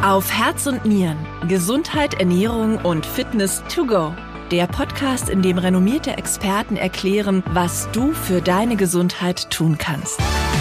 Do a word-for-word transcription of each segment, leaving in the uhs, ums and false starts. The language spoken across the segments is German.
Auf Herz und Nieren. Gesundheit, Ernährung und Fitness to go. Der Podcast, in dem renommierte Experten erklären, was du für deine Gesundheit tun kannst.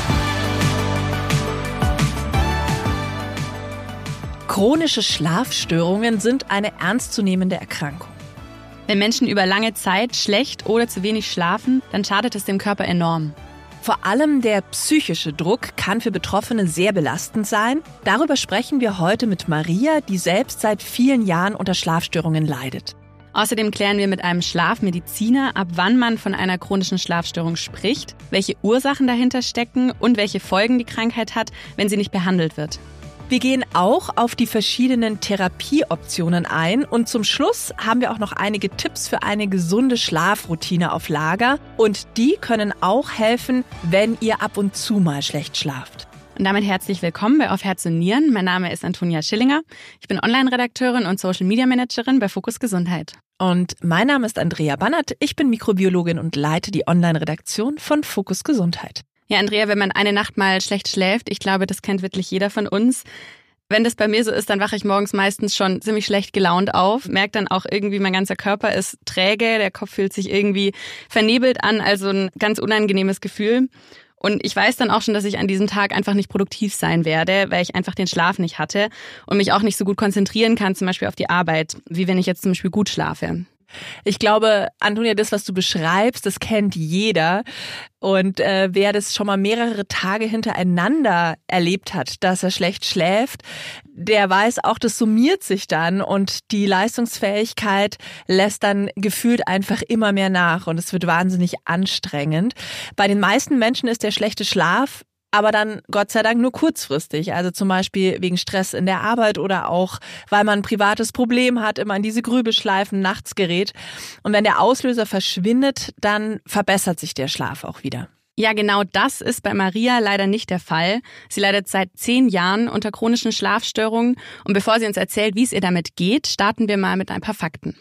Chronische Schlafstörungen sind eine ernstzunehmende Erkrankung. Wenn Menschen über lange Zeit schlecht oder zu wenig schlafen, dann schadet es dem Körper enorm. Vor allem der psychische Druck kann für Betroffene sehr belastend sein. Darüber sprechen wir heute mit Maria, die selbst seit vielen Jahren unter Schlafstörungen leidet. Außerdem klären wir mit einem Schlafmediziner, ab wann man von einer chronischen Schlafstörung spricht, welche Ursachen dahinter stecken und welche Folgen die Krankheit hat, wenn sie nicht behandelt wird. Wir gehen auch auf die verschiedenen Therapieoptionen ein und zum Schluss haben wir auch noch einige Tipps für eine gesunde Schlafroutine auf Lager und die können auch helfen, wenn ihr ab und zu mal schlecht schlaft. Und damit herzlich willkommen bei Auf Herz und Nieren. Mein Name ist Antonia Schillinger. Ich bin Online-Redakteurin und Social-Media-Managerin bei Fokus Gesundheit. Und mein Name ist Andrea Bannert. Ich bin Mikrobiologin und leite die Online-Redaktion von Fokus Gesundheit. Ja, Andrea, wenn man eine Nacht mal schlecht schläft, ich glaube, das kennt wirklich jeder von uns. Wenn das bei mir so ist, dann wache ich morgens meistens schon ziemlich schlecht gelaunt auf, merke dann auch irgendwie, mein ganzer Körper ist träge, der Kopf fühlt sich irgendwie vernebelt an, also ein ganz unangenehmes Gefühl. Und ich weiß dann auch schon, dass ich an diesem Tag einfach nicht produktiv sein werde, weil ich einfach den Schlaf nicht hatte und mich auch nicht so gut konzentrieren kann, zum Beispiel auf die Arbeit, wie wenn ich jetzt zum Beispiel gut schlafe. Ich glaube, Antonia, das, was du beschreibst, das kennt jeder. Und äh, wer das schon mal mehrere Tage hintereinander erlebt hat, dass er schlecht schläft, der weiß auch, das summiert sich dann und die Leistungsfähigkeit lässt dann gefühlt einfach immer mehr nach und es wird wahnsinnig anstrengend. Bei den meisten Menschen ist der schlechte Schlaf aber dann Gott sei Dank nur kurzfristig, also zum Beispiel wegen Stress in der Arbeit oder auch, weil man ein privates Problem hat, immer in diese Grübelschleifen nachts gerät. Und wenn der Auslöser verschwindet, dann verbessert sich der Schlaf auch wieder. Ja, genau das ist bei Maria leider nicht der Fall. Sie leidet seit zehn Jahren unter chronischen Schlafstörungen. Und bevor sie uns erzählt, wie es ihr damit geht, starten wir mal mit ein paar Fakten.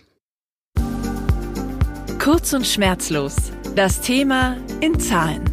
Kurz und schmerzlos. Das Thema in Zahlen.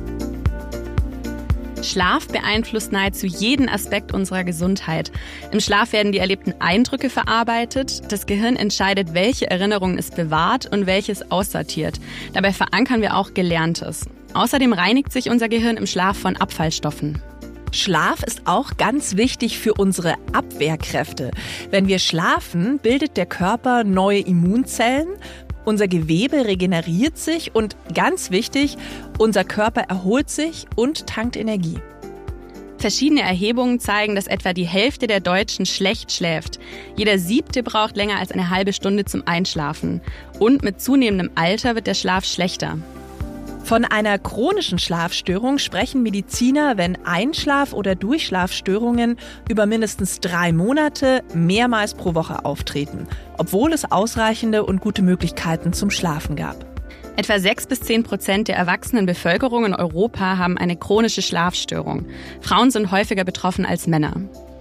Schlaf beeinflusst nahezu jeden Aspekt unserer Gesundheit. Im Schlaf werden die erlebten Eindrücke verarbeitet. Das Gehirn entscheidet, welche Erinnerungen es bewahrt und welches aussortiert. Dabei verankern wir auch Gelerntes. Außerdem reinigt sich unser Gehirn im Schlaf von Abfallstoffen. Schlaf ist auch ganz wichtig für unsere Abwehrkräfte. Wenn wir schlafen, bildet der Körper neue Immunzellen. Unser Gewebe regeneriert sich und ganz wichtig, unser Körper erholt sich und tankt Energie. Verschiedene Erhebungen zeigen, dass etwa die Hälfte der Deutschen schlecht schläft. Jeder Siebte braucht länger als eine halbe Stunde zum Einschlafen. Und mit zunehmendem Alter wird der Schlaf schlechter. Von einer chronischen Schlafstörung sprechen Mediziner, wenn Einschlaf- oder Durchschlafstörungen über mindestens drei Monate mehrmals pro Woche auftreten, obwohl es ausreichende und gute Möglichkeiten zum Schlafen gab. Etwa sechs bis zehn Prozent der erwachsenen Bevölkerung in Europa haben eine chronische Schlafstörung. Frauen sind häufiger betroffen als Männer.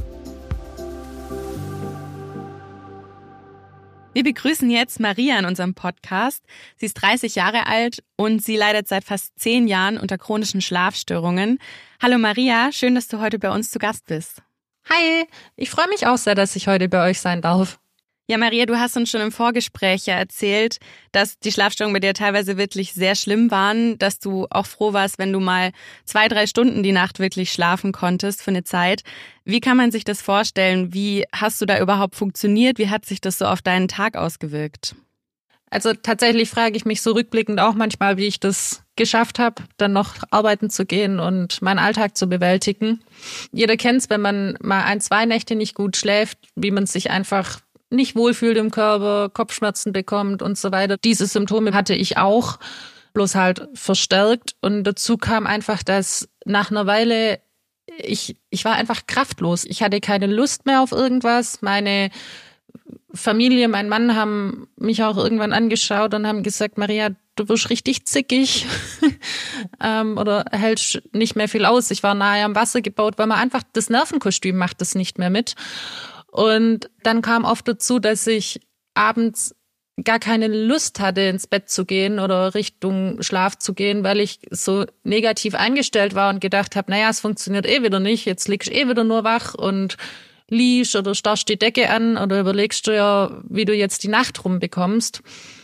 Wir begrüßen jetzt Maria in unserem Podcast. Sie ist dreißig Jahre alt und sie leidet seit fast zehn Jahren unter chronischen Schlafstörungen. Hallo Maria, schön, dass du heute bei uns zu Gast bist. Hi, ich freue mich auch sehr, dass ich heute bei euch sein darf. Ja, Maria, du hast uns schon im Vorgespräch ja erzählt, dass die Schlafstörungen bei dir teilweise wirklich sehr schlimm waren, dass du auch froh warst, wenn du mal zwei, drei Stunden die Nacht wirklich schlafen konntest für eine Zeit. Wie kann man sich das vorstellen? Wie hast du da überhaupt funktioniert? Wie hat sich das so auf deinen Tag ausgewirkt? Also tatsächlich frage ich mich so rückblickend auch manchmal, wie ich das geschafft habe, dann noch arbeiten zu gehen und meinen Alltag zu bewältigen. Jeder kennt es, wenn man mal ein, zwei Nächte nicht gut schläft, wie man sich einfach nicht wohlfühlt im Körper, Kopfschmerzen bekommt und so weiter. Diese Symptome hatte ich auch, bloß halt verstärkt. Und dazu kam einfach, dass nach einer Weile ich ich war einfach kraftlos. Ich hatte keine Lust mehr auf irgendwas. Meine Familie, mein Mann haben mich auch irgendwann angeschaut und haben gesagt, Maria, du wirst richtig zickig ähm, oder hältst nicht mehr viel aus. Ich war nahe am Wasser gebaut, weil man einfach, das Nervenkostüm macht das nicht mehr mit. Und dann kam oft dazu, dass ich abends gar keine Lust hatte, ins Bett zu gehen oder Richtung Schlaf zu gehen, weil ich so negativ eingestellt war und gedacht habe, naja, es funktioniert eh wieder nicht, jetzt liegst du eh wieder nur wach und liegst oder starrst die Decke an oder überlegst du ja, wie du jetzt die Nacht rumbekommst.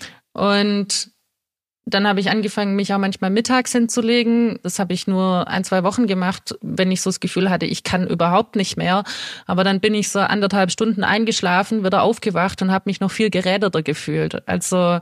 Und dann habe ich angefangen, mich auch manchmal mittags hinzulegen. Das habe ich nur ein, zwei Wochen gemacht, wenn ich so das Gefühl hatte, ich kann überhaupt nicht mehr. Aber dann bin ich so anderthalb Stunden eingeschlafen, wieder aufgewacht und habe mich noch viel geräderter gefühlt. Also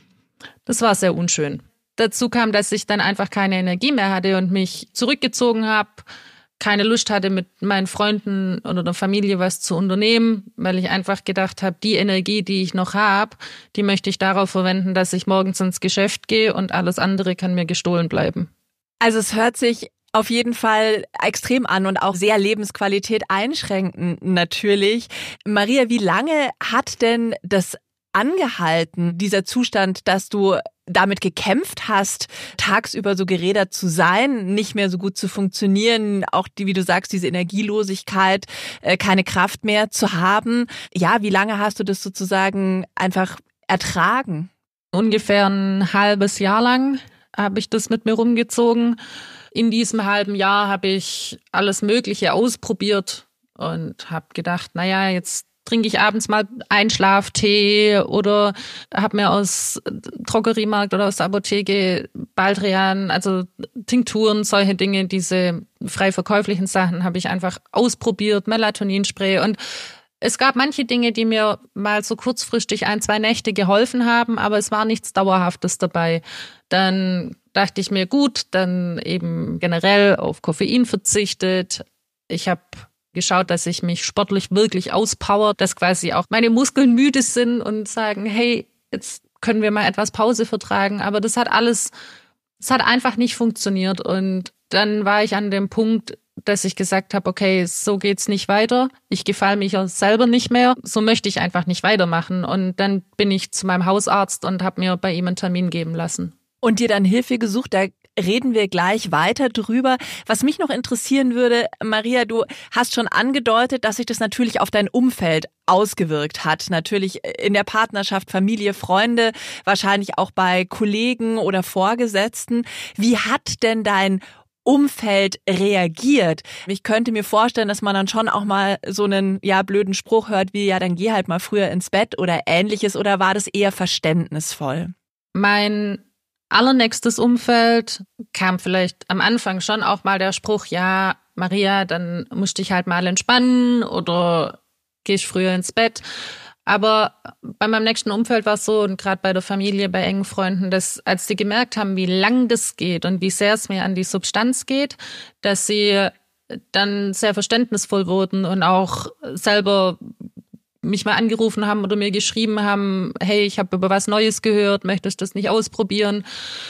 das war sehr unschön. Dazu kam, dass ich dann einfach keine Energie mehr hatte und mich zurückgezogen habe, keine Lust hatte, mit meinen Freunden oder der Familie was zu unternehmen, weil ich einfach gedacht habe, die Energie, die ich noch habe, die möchte ich darauf verwenden, dass ich morgens ins Geschäft gehe und alles andere kann mir gestohlen bleiben. Also es hört sich auf jeden Fall extrem an und auch sehr Lebensqualität einschränkend natürlich. Maria, wie lange hat denn das angehalten, dieser Zustand, dass du damit gekämpft hast, tagsüber so gerädert zu sein, nicht mehr so gut zu funktionieren, auch die, wie du sagst, diese Energielosigkeit, keine Kraft mehr zu haben. Ja, wie lange hast du das sozusagen einfach ertragen? Ungefähr ein halbes Jahr lang habe ich das mit mir rumgezogen. In diesem halben Jahr habe ich alles Mögliche ausprobiert und habe gedacht, naja, jetzt trinke ich abends mal Einschlaftee oder habe mir aus Drogeriemarkt oder aus der Apotheke Baldrian, also Tinkturen, solche Dinge, diese frei verkäuflichen Sachen habe ich einfach ausprobiert, Melatoninspray. Und es gab manche Dinge, die mir mal so kurzfristig ein, zwei Nächte geholfen haben, aber es war nichts Dauerhaftes dabei. Dann dachte ich mir, gut, dann eben generell auf Koffein verzichtet. Ich habe geschaut, dass ich mich sportlich wirklich auspower, dass quasi auch meine Muskeln müde sind und sagen, hey, jetzt können wir mal etwas Pause vertragen. Aber das hat alles, es hat einfach nicht funktioniert. Und dann war ich an dem Punkt, dass ich gesagt habe, okay, so geht's nicht weiter. Ich gefalle mich auch selber nicht mehr. So möchte ich einfach nicht weitermachen. Und dann bin ich zu meinem Hausarzt und habe mir bei ihm einen Termin geben lassen. Und dir dann Hilfe gesucht, da reden wir gleich weiter drüber. Was mich noch interessieren würde, Maria, du hast schon angedeutet, dass sich das natürlich auf dein Umfeld ausgewirkt hat. Natürlich in der Partnerschaft, Familie, Freunde, wahrscheinlich auch bei Kollegen oder Vorgesetzten. Wie hat denn dein Umfeld reagiert? Ich könnte mir vorstellen, dass man dann schon auch mal so einen ja blöden Spruch hört, wie ja, dann geh halt mal früher ins Bett oder ähnliches, oder war das eher verständnisvoll? Mein allernächstes Umfeld kam vielleicht am Anfang schon auch mal der Spruch, ja, Maria, dann musst du dich halt mal entspannen oder gehst früher ins Bett. Aber bei meinem nächsten Umfeld war es so, und gerade bei der Familie, bei engen Freunden, dass als die gemerkt haben, wie lang das geht und wie sehr es mir an die Substanz geht, dass sie dann sehr verständnisvoll wurden und auch selber mich mal angerufen haben oder mir geschrieben haben, hey, ich habe über was Neues gehört, möchtest du das nicht ausprobieren?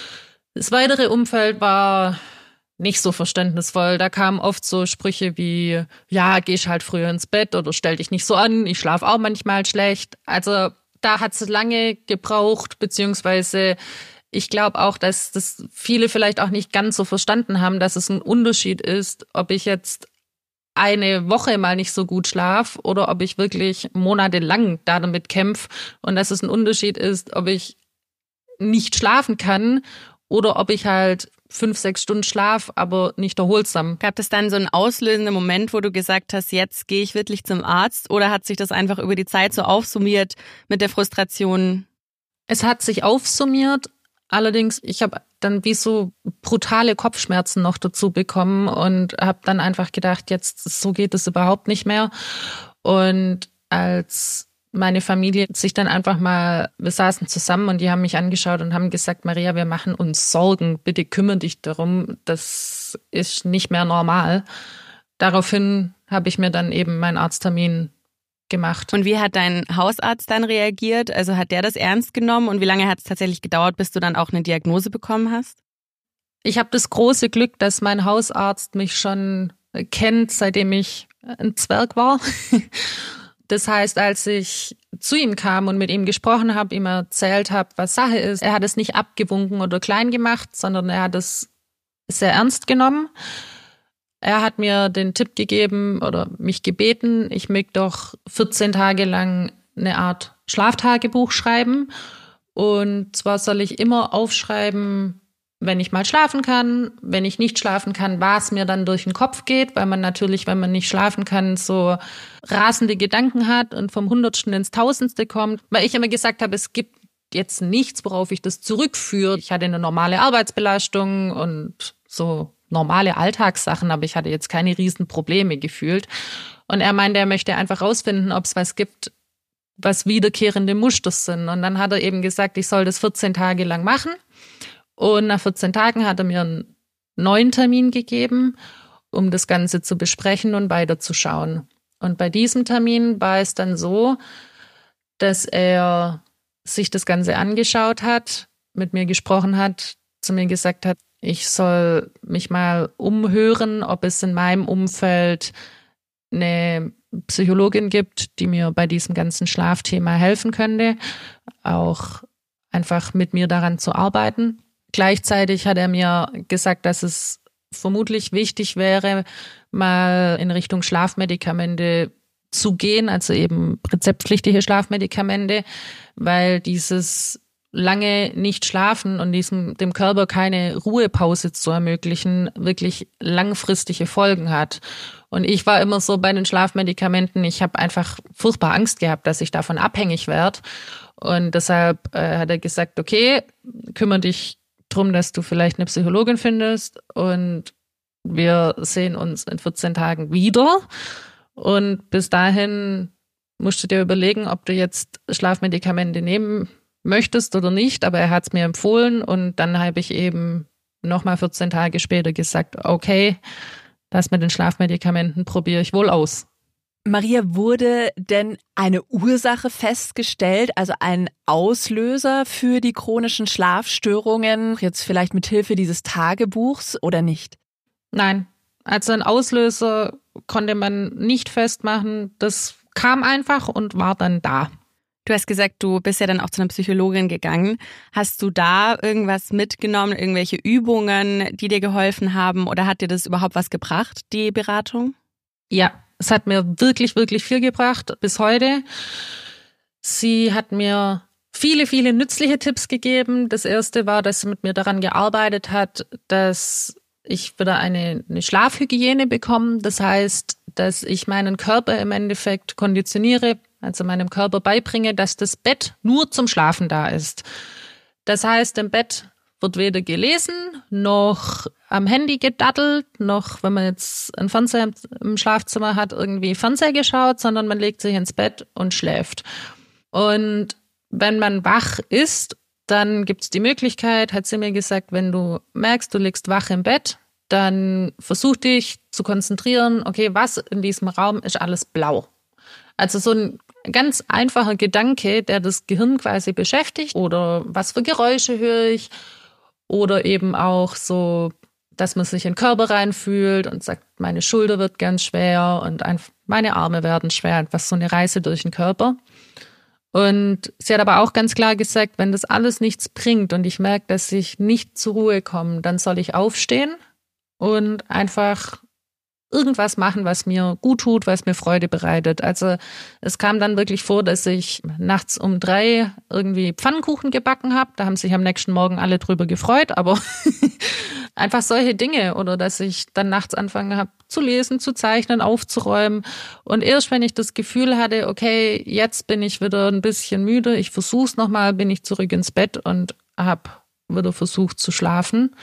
Das weitere Umfeld war nicht so verständnisvoll. Da kamen oft so Sprüche wie, ja, gehst halt früher ins Bett oder stell dich nicht so an, ich schlafe auch manchmal schlecht. Also da hat es lange gebraucht, beziehungsweise ich glaube auch, dass das viele vielleicht auch nicht ganz so verstanden haben, dass es ein Unterschied ist, ob ich jetzt eine Woche mal nicht so gut schlaf oder ob ich wirklich monatelang da damit kämpfe und dass es ein Unterschied ist, ob ich nicht schlafen kann oder ob ich halt fünf, sechs Stunden schlaf, aber nicht erholsam. Gab es dann so einen auslösenden Moment, wo du gesagt hast, jetzt gehe ich wirklich zum Arzt, oder hat sich das einfach über die Zeit so aufsummiert mit der Frustration? Es hat sich aufsummiert. Allerdings, ich habe dann wie so brutale Kopfschmerzen noch dazu bekommen und habe dann einfach gedacht, jetzt so geht es überhaupt nicht mehr. Und als meine Familie sich dann einfach mal, wir saßen zusammen und die haben mich angeschaut und haben gesagt, Maria, wir machen uns Sorgen, bitte kümmere dich darum, das ist nicht mehr normal. Daraufhin habe ich mir dann eben meinen Arzttermin gemacht. Und wie hat dein Hausarzt dann reagiert? Also hat der das ernst genommen und wie lange hat es tatsächlich gedauert, bis du dann auch eine Diagnose bekommen hast? Ich habe das große Glück, dass mein Hausarzt mich schon kennt, seitdem ich ein Zwerg war. Das heißt, als ich zu ihm kam und mit ihm gesprochen habe, ihm erzählt habe, was Sache ist, er hat es nicht abgewunken oder klein gemacht, sondern er hat es sehr ernst genommen. Er hat mir den Tipp gegeben oder mich gebeten, ich möge doch vierzehn Tage lang eine Art Schlaftagebuch schreiben. Und zwar soll ich immer aufschreiben, wenn ich mal schlafen kann, wenn ich nicht schlafen kann, was mir dann durch den Kopf geht, weil man natürlich, wenn man nicht schlafen kann, so rasende Gedanken hat und vom Hundertsten ins Tausendste kommt. Weil ich immer gesagt habe, es gibt jetzt nichts, worauf ich das zurückführe. Ich hatte eine normale Arbeitsbelastung und so normale Alltagssachen, aber ich hatte jetzt keine riesen Probleme gefühlt. Und er meinte, er möchte einfach rausfinden, ob es was gibt, was wiederkehrende Muster sind. Und dann hat er eben gesagt, ich soll das vierzehn Tage lang machen. Und nach vierzehn Tagen hat er mir einen neuen Termin gegeben, um das Ganze zu besprechen und weiterzuschauen. Und bei diesem Termin war es dann so, dass er sich das Ganze angeschaut hat, mit mir gesprochen hat, zu mir gesagt hat, ich soll mich mal umhören, ob es in meinem Umfeld eine Psychologin gibt, die mir bei diesem ganzen Schlafthema helfen könnte, auch einfach mit mir daran zu arbeiten. Gleichzeitig hat er mir gesagt, dass es vermutlich wichtig wäre, mal in Richtung Schlafmedikamente zu gehen, also eben rezeptpflichtige Schlafmedikamente, weil dieses lange nicht schlafen und diesem, dem Körper keine Ruhepause zu ermöglichen, wirklich langfristige Folgen hat. Und ich war immer so bei den Schlafmedikamenten, ich habe einfach furchtbar Angst gehabt, dass ich davon abhängig werde. Und deshalb äh, hat er gesagt, okay, kümmere dich drum, dass du vielleicht eine Psychologin findest und wir sehen uns in vierzehn Tagen wieder. Und bis dahin musst du dir überlegen, ob du jetzt Schlafmedikamente nehmen möchtest oder nicht. Aber er hat es mir empfohlen und dann habe ich eben nochmal vierzehn Tage später gesagt, okay, das mit den Schlafmedikamenten probiere ich wohl aus. Maria, wurde denn eine Ursache festgestellt, also ein Auslöser für die chronischen Schlafstörungen, jetzt vielleicht mit Hilfe dieses Tagebuchs oder nicht? Nein, also ein Auslöser konnte man nicht festmachen. Das kam einfach und war dann da. Du hast gesagt, du bist ja dann auch zu einer Psychologin gegangen. Hast du da irgendwas mitgenommen, irgendwelche Übungen, die dir geholfen haben oder hat dir das überhaupt was gebracht, die Beratung? Ja, es hat mir wirklich, wirklich viel gebracht bis heute. Sie hat mir viele, viele nützliche Tipps gegeben. Das erste war, dass sie mit mir daran gearbeitet hat, dass ich wieder eine, eine Schlafhygiene bekomme. Das heißt, dass ich meinen Körper im Endeffekt konditioniere, also meinem Körper beibringe, dass das Bett nur zum Schlafen da ist. Das heißt, im Bett wird weder gelesen, noch am Handy gedattelt, noch, wenn man jetzt einen Fernseher im Schlafzimmer hat, irgendwie Fernseher geschaut, sondern man legt sich ins Bett und schläft. Und wenn man wach ist, dann gibt es die Möglichkeit, hat sie mir gesagt, wenn du merkst, du liegst wach im Bett, dann versuch dich zu konzentrieren, okay, was in diesem Raum ist alles blau. Also so ein ganz einfacher Gedanke, der das Gehirn quasi beschäftigt, oder was für Geräusche höre ich, oder eben auch so, dass man sich in den Körper reinfühlt und sagt, meine Schulter wird ganz schwer und einfach meine Arme werden schwer, einfach so eine Reise durch den Körper. Und sie hat aber auch ganz klar gesagt, wenn das alles nichts bringt und ich merke, dass ich nicht zur Ruhe komme, dann soll ich aufstehen und einfach irgendwas machen, was mir gut tut, was mir Freude bereitet. Also es kam dann wirklich vor, dass ich nachts um drei irgendwie Pfannkuchen gebacken habe. Da haben sich am nächsten Morgen alle drüber gefreut, aber einfach solche Dinge. Oder dass ich dann nachts angefangen habe zu lesen, zu zeichnen, aufzuräumen. Und erst wenn ich das Gefühl hatte, okay, jetzt bin ich wieder ein bisschen müde, ich versuch's nochmal, bin ich zurück ins Bett und habe wieder versucht zu schlafen.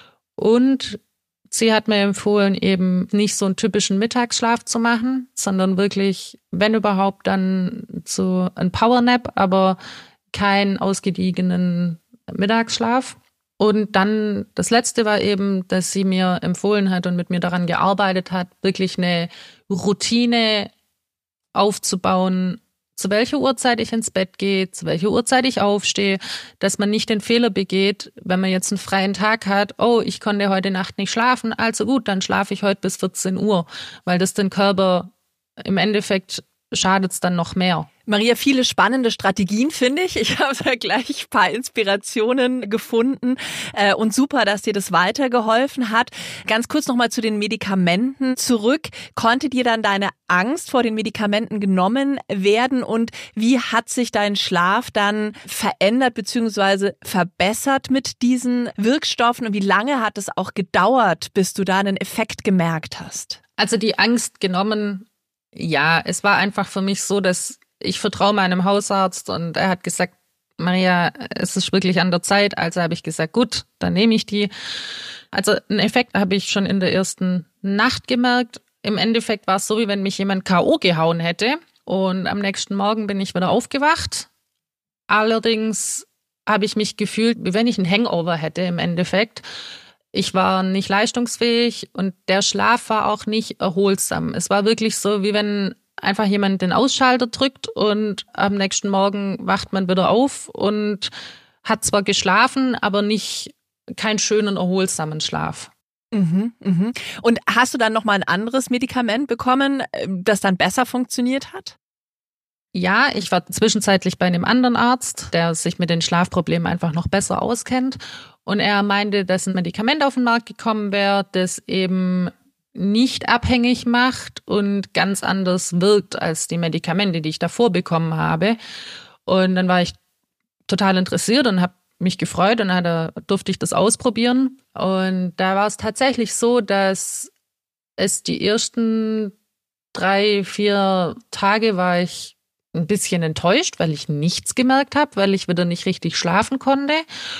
Und sie hat mir empfohlen, eben nicht so einen typischen Mittagsschlaf zu machen, sondern wirklich, wenn überhaupt, dann so ein Powernap, aber keinen ausgediegenen Mittagsschlaf. Und dann das Letzte war eben, dass sie mir empfohlen hat und mit mir daran gearbeitet hat, wirklich eine Routine aufzubauen, zu welcher Uhrzeit ich ins Bett gehe, zu welcher Uhrzeit ich aufstehe, dass man nicht den Fehler begeht, wenn man jetzt einen freien Tag hat, oh, ich konnte heute Nacht nicht schlafen, also gut, dann schlafe ich heute bis vierzehn Uhr, weil das den Körper im Endeffekt schadet es dann noch mehr. Maria, viele spannende Strategien, finde ich. Ich habe da gleich ein paar Inspirationen gefunden äh, und super, dass dir das weitergeholfen hat. Ganz kurz nochmal zu den Medikamenten zurück. Konnte dir dann deine Angst vor den Medikamenten genommen werden und wie hat sich dein Schlaf dann verändert bzw. verbessert mit diesen Wirkstoffen und wie lange hat es auch gedauert, bis du da einen Effekt gemerkt hast? Also die Angst genommen, ja, es war einfach für mich so, dass ich vertraue meinem Hausarzt und er hat gesagt, Maria, es ist wirklich an der Zeit. Also habe ich gesagt, gut, dann nehme ich die. Also einen Effekt habe ich schon in der ersten Nacht gemerkt. Im Endeffekt war es so, wie wenn mich jemand K O gehauen hätte. Und am nächsten Morgen bin ich wieder aufgewacht. Allerdings habe ich mich gefühlt, wie wenn ich einen Hangover hätte im Endeffekt. Ich war nicht leistungsfähig und der Schlaf war auch nicht erholsam. Es war wirklich so, wie wenn einfach jemand den Ausschalter drückt und am nächsten Morgen wacht man wieder auf und hat zwar geschlafen, aber nicht keinen schönen, erholsamen Schlaf. Mhm, mhm. Und hast du dann nochmal ein anderes Medikament bekommen, das dann besser funktioniert hat? Ja, ich war zwischenzeitlich bei einem anderen Arzt, der sich mit den Schlafproblemen einfach noch besser auskennt. Und er meinte, dass ein Medikament auf den Markt gekommen wäre, das eben nicht abhängig macht und ganz anders wirkt als die Medikamente, die ich davor bekommen habe. Und dann war ich total interessiert und habe mich gefreut und dann durfte ich das ausprobieren. Und da war es tatsächlich so, dass es die ersten drei, vier Tage war ich ein bisschen enttäuscht, weil ich nichts gemerkt habe, weil ich wieder nicht richtig schlafen konnte.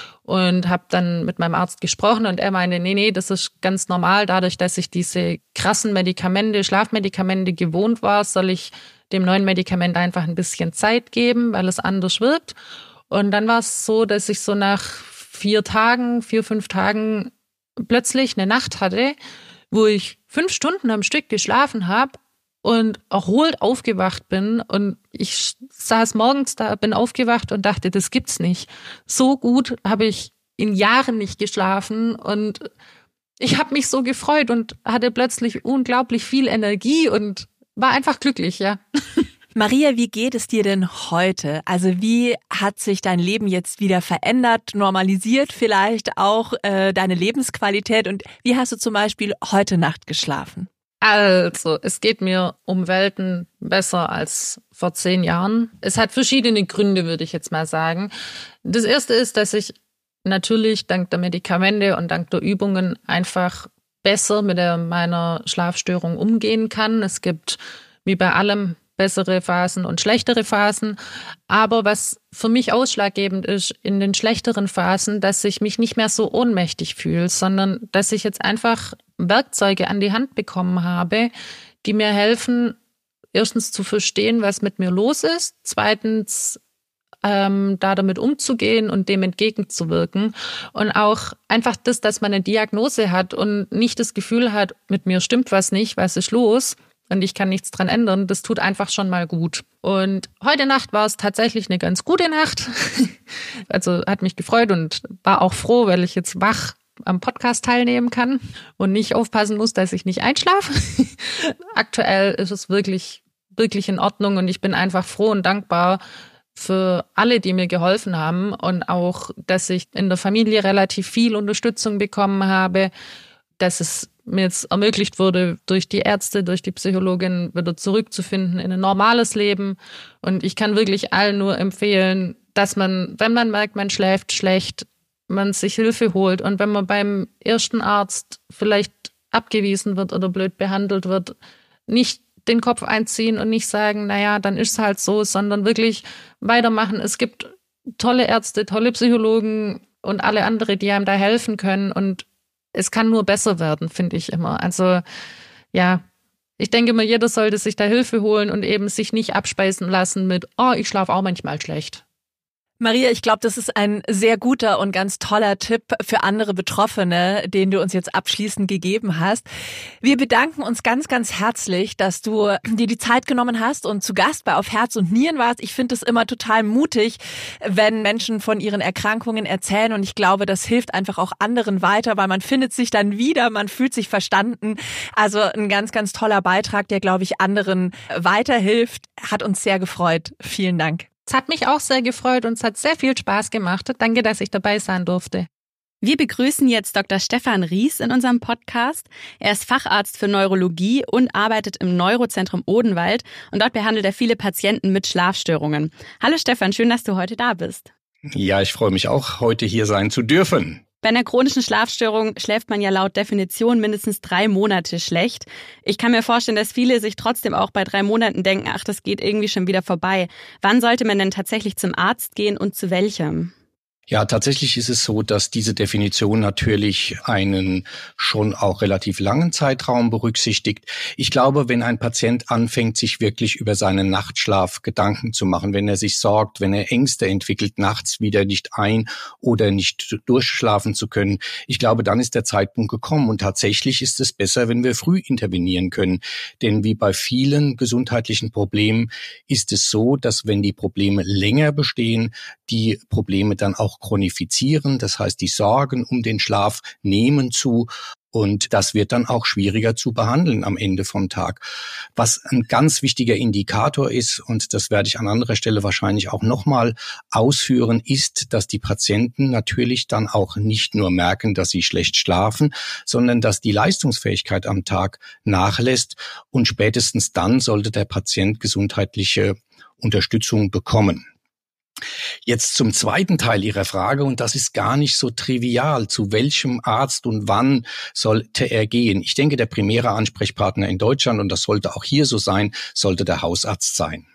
Und habe dann mit meinem Arzt gesprochen und er meinte, nee, nee, das ist ganz normal. Dadurch, dass ich diese krassen Medikamente, Schlafmedikamente gewohnt war, soll ich dem neuen Medikament einfach ein bisschen Zeit geben, weil es anders wirkt. Und dann war es so, dass ich so nach vier Tagen, vier, fünf Tagen plötzlich eine Nacht hatte, wo ich fünf Stunden am Stück geschlafen habe und erholt aufgewacht bin. Und ich saß morgens da, bin aufgewacht und dachte, das gibt's nicht. So gut habe ich in Jahren nicht geschlafen und ich habe mich so gefreut und hatte plötzlich unglaublich viel Energie und war einfach glücklich, ja. Maria, wie geht es dir denn heute? Also wie hat sich dein Leben jetzt wieder verändert, normalisiert vielleicht auch äh, deine Lebensqualität und wie hast du zum Beispiel heute Nacht geschlafen? Also, es geht mir um Welten besser als vor zehn Jahren. Es hat verschiedene Gründe, würde ich jetzt mal sagen. Das erste ist, dass ich natürlich dank der Medikamente und dank der Übungen einfach besser mit der, meiner Schlafstörung umgehen kann. Es gibt, wie bei allem, bessere Phasen und schlechtere Phasen. Aber was für mich ausschlaggebend ist in den schlechteren Phasen, dass ich mich nicht mehr so ohnmächtig fühle, sondern dass ich jetzt einfach Werkzeuge an die Hand bekommen habe, die mir helfen, erstens zu verstehen, was mit mir los ist, zweitens ähm, da damit umzugehen und dem entgegenzuwirken und auch einfach das, dass man eine Diagnose hat und nicht das Gefühl hat, mit mir stimmt was nicht, was ist los? Und ich kann nichts dran ändern, das tut einfach schon mal gut. Und heute Nacht war es tatsächlich eine ganz gute Nacht. Also hat mich gefreut und war auch froh, weil ich jetzt wach am Podcast teilnehmen kann und nicht aufpassen muss, dass ich nicht einschlafe. Aktuell ist es wirklich, wirklich in Ordnung und ich bin einfach froh und dankbar für alle, die mir geholfen haben und auch, dass ich in der Familie relativ viel Unterstützung bekommen habe, dass es mir jetzt ermöglicht wurde, durch die Ärzte, durch die Psychologin wieder zurückzufinden in ein normales Leben. Und ich kann wirklich allen nur empfehlen, dass man, wenn man merkt, man schläft schlecht, man sich Hilfe holt. Und wenn man beim ersten Arzt vielleicht abgewiesen wird oder blöd behandelt wird, nicht den Kopf einziehen und nicht sagen, naja, dann ist es halt so, sondern wirklich weitermachen. Es gibt tolle Ärzte, tolle Psychologen und alle andere, die einem da helfen können. Und es kann nur besser werden, finde ich immer. Also ja, ich denke mal, jeder sollte sich da Hilfe holen und eben sich nicht abspeisen lassen mit, oh, ich schlafe auch manchmal schlecht. Maria, ich glaube, das ist ein sehr guter und ganz toller Tipp für andere Betroffene, den du uns jetzt abschließend gegeben hast. Wir bedanken uns ganz, ganz herzlich, dass du dir die Zeit genommen hast und zu Gast bei Auf Herz und Nieren warst. Ich finde es immer total mutig, wenn Menschen von ihren Erkrankungen erzählen, und ich glaube, das hilft einfach auch anderen weiter, weil man findet sich dann wieder, man fühlt sich verstanden. Also ein ganz, ganz toller Beitrag, der, glaube ich, anderen weiterhilft. Hat uns sehr gefreut. Vielen Dank. Es hat mich auch sehr gefreut und es hat sehr viel Spaß gemacht. Danke, dass ich dabei sein durfte. Wir begrüßen jetzt Doktor Stefan Ries in unserem Podcast. Er ist Facharzt für Neurologie und arbeitet im Neurozentrum Odenwald. Und dort behandelt er viele Patienten mit Schlafstörungen. Hallo Stefan, schön, dass du heute da bist. Ja, ich freue mich auch, heute hier sein zu dürfen. Bei einer chronischen Schlafstörung schläft man ja laut Definition mindestens drei Monate schlecht. Ich kann mir vorstellen, dass viele sich trotzdem auch bei drei Monaten denken, ach, das geht irgendwie schon wieder vorbei. Wann sollte man denn tatsächlich zum Arzt gehen und zu welchem? Ja, tatsächlich ist es so, dass diese Definition natürlich einen schon auch relativ langen Zeitraum berücksichtigt. Ich glaube, wenn ein Patient anfängt, sich wirklich über seinen Nachtschlaf Gedanken zu machen, wenn er sich sorgt, wenn er Ängste entwickelt, nachts wieder nicht ein- oder nicht durchschlafen zu können, ich glaube, dann ist der Zeitpunkt gekommen. Und tatsächlich ist es besser, wenn wir früh intervenieren können. Denn wie bei vielen gesundheitlichen Problemen ist es so, dass wenn die Probleme länger bestehen, die Probleme dann auch chronifizieren, das heißt, die Sorgen um den Schlaf nehmen zu und das wird dann auch schwieriger zu behandeln am Ende vom Tag. Was ein ganz wichtiger Indikator ist, und das werde ich an anderer Stelle wahrscheinlich auch nochmal ausführen, ist, dass die Patienten natürlich dann auch nicht nur merken, dass sie schlecht schlafen, sondern dass die Leistungsfähigkeit am Tag nachlässt und spätestens dann sollte der Patient gesundheitliche Unterstützung bekommen. Jetzt zum zweiten Teil Ihrer Frage, und das ist gar nicht so trivial. Zu welchem Arzt und wann sollte er gehen? Ich denke, der primäre Ansprechpartner in Deutschland, und das sollte auch hier so sein, sollte der Hausarzt sein.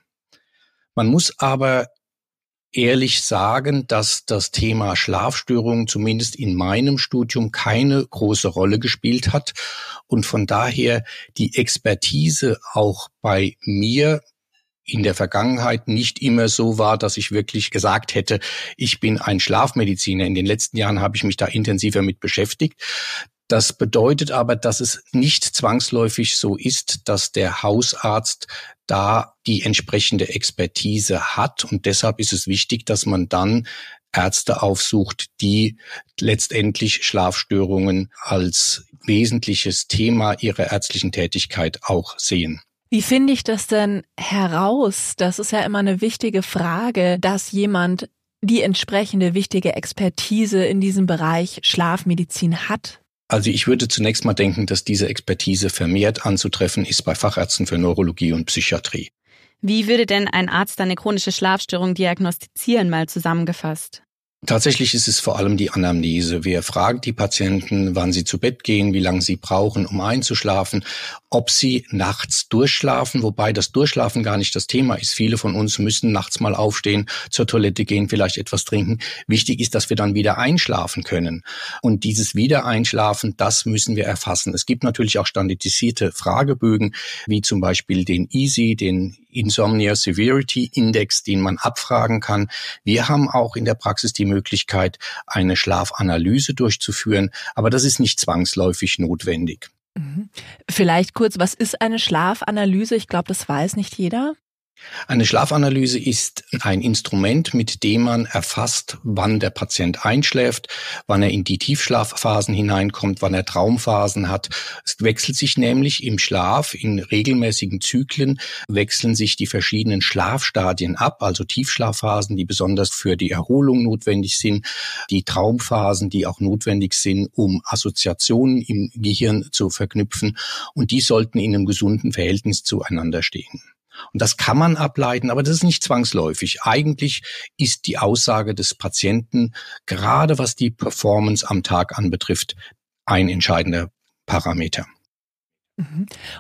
Man muss aber ehrlich sagen, dass das Thema Schlafstörungen zumindest in meinem Studium keine große Rolle gespielt hat und von daher die Expertise auch bei mir in der Vergangenheit nicht immer so war, dass ich wirklich gesagt hätte, ich bin ein Schlafmediziner. In den letzten Jahren habe ich mich da intensiver mit beschäftigt. Das bedeutet aber, dass es nicht zwangsläufig so ist, dass der Hausarzt da die entsprechende Expertise hat. Und deshalb ist es wichtig, dass man dann Ärzte aufsucht, die letztendlich Schlafstörungen als wesentliches Thema ihrer ärztlichen Tätigkeit auch sehen. Wie finde ich das denn heraus? Das ist ja immer eine wichtige Frage, dass jemand die entsprechende wichtige Expertise in diesem Bereich Schlafmedizin hat. Also ich würde zunächst mal denken, dass diese Expertise vermehrt anzutreffen ist bei Fachärzten für Neurologie und Psychiatrie. Wie würde denn ein Arzt eine chronische Schlafstörung diagnostizieren, mal zusammengefasst? Tatsächlich ist es vor allem die Anamnese. Wir fragen die Patienten, wann sie zu Bett gehen, wie lange sie brauchen, um einzuschlafen, ob sie nachts durchschlafen, wobei das Durchschlafen gar nicht das Thema ist. Viele von uns müssen nachts mal aufstehen, zur Toilette gehen, vielleicht etwas trinken. Wichtig ist, dass wir dann wieder einschlafen können. Und dieses Wiedereinschlafen, das müssen wir erfassen. Es gibt natürlich auch standardisierte Fragebögen, wie zum Beispiel den I S I, den Insomnia Severity Index, den man abfragen kann. Wir haben auch in der Praxis die Möglichkeit, eine Schlafanalyse durchzuführen, aber das ist nicht zwangsläufig notwendig. Vielleicht kurz, was ist eine Schlafanalyse? Ich glaube, das weiß nicht jeder. Eine Schlafanalyse ist ein Instrument, mit dem man erfasst, wann der Patient einschläft, wann er in die Tiefschlafphasen hineinkommt, wann er Traumphasen hat. Es wechselt sich nämlich im Schlaf, in regelmäßigen Zyklen wechseln sich die verschiedenen Schlafstadien ab, also Tiefschlafphasen, die besonders für die Erholung notwendig sind, die Traumphasen, die auch notwendig sind, um Assoziationen im Gehirn zu verknüpfen, und die sollten in einem gesunden Verhältnis zueinander stehen. Und das kann man ableiten, aber das ist nicht zwangsläufig. Eigentlich ist die Aussage des Patienten, gerade was die Performance am Tag anbetrifft, ein entscheidender Parameter. Und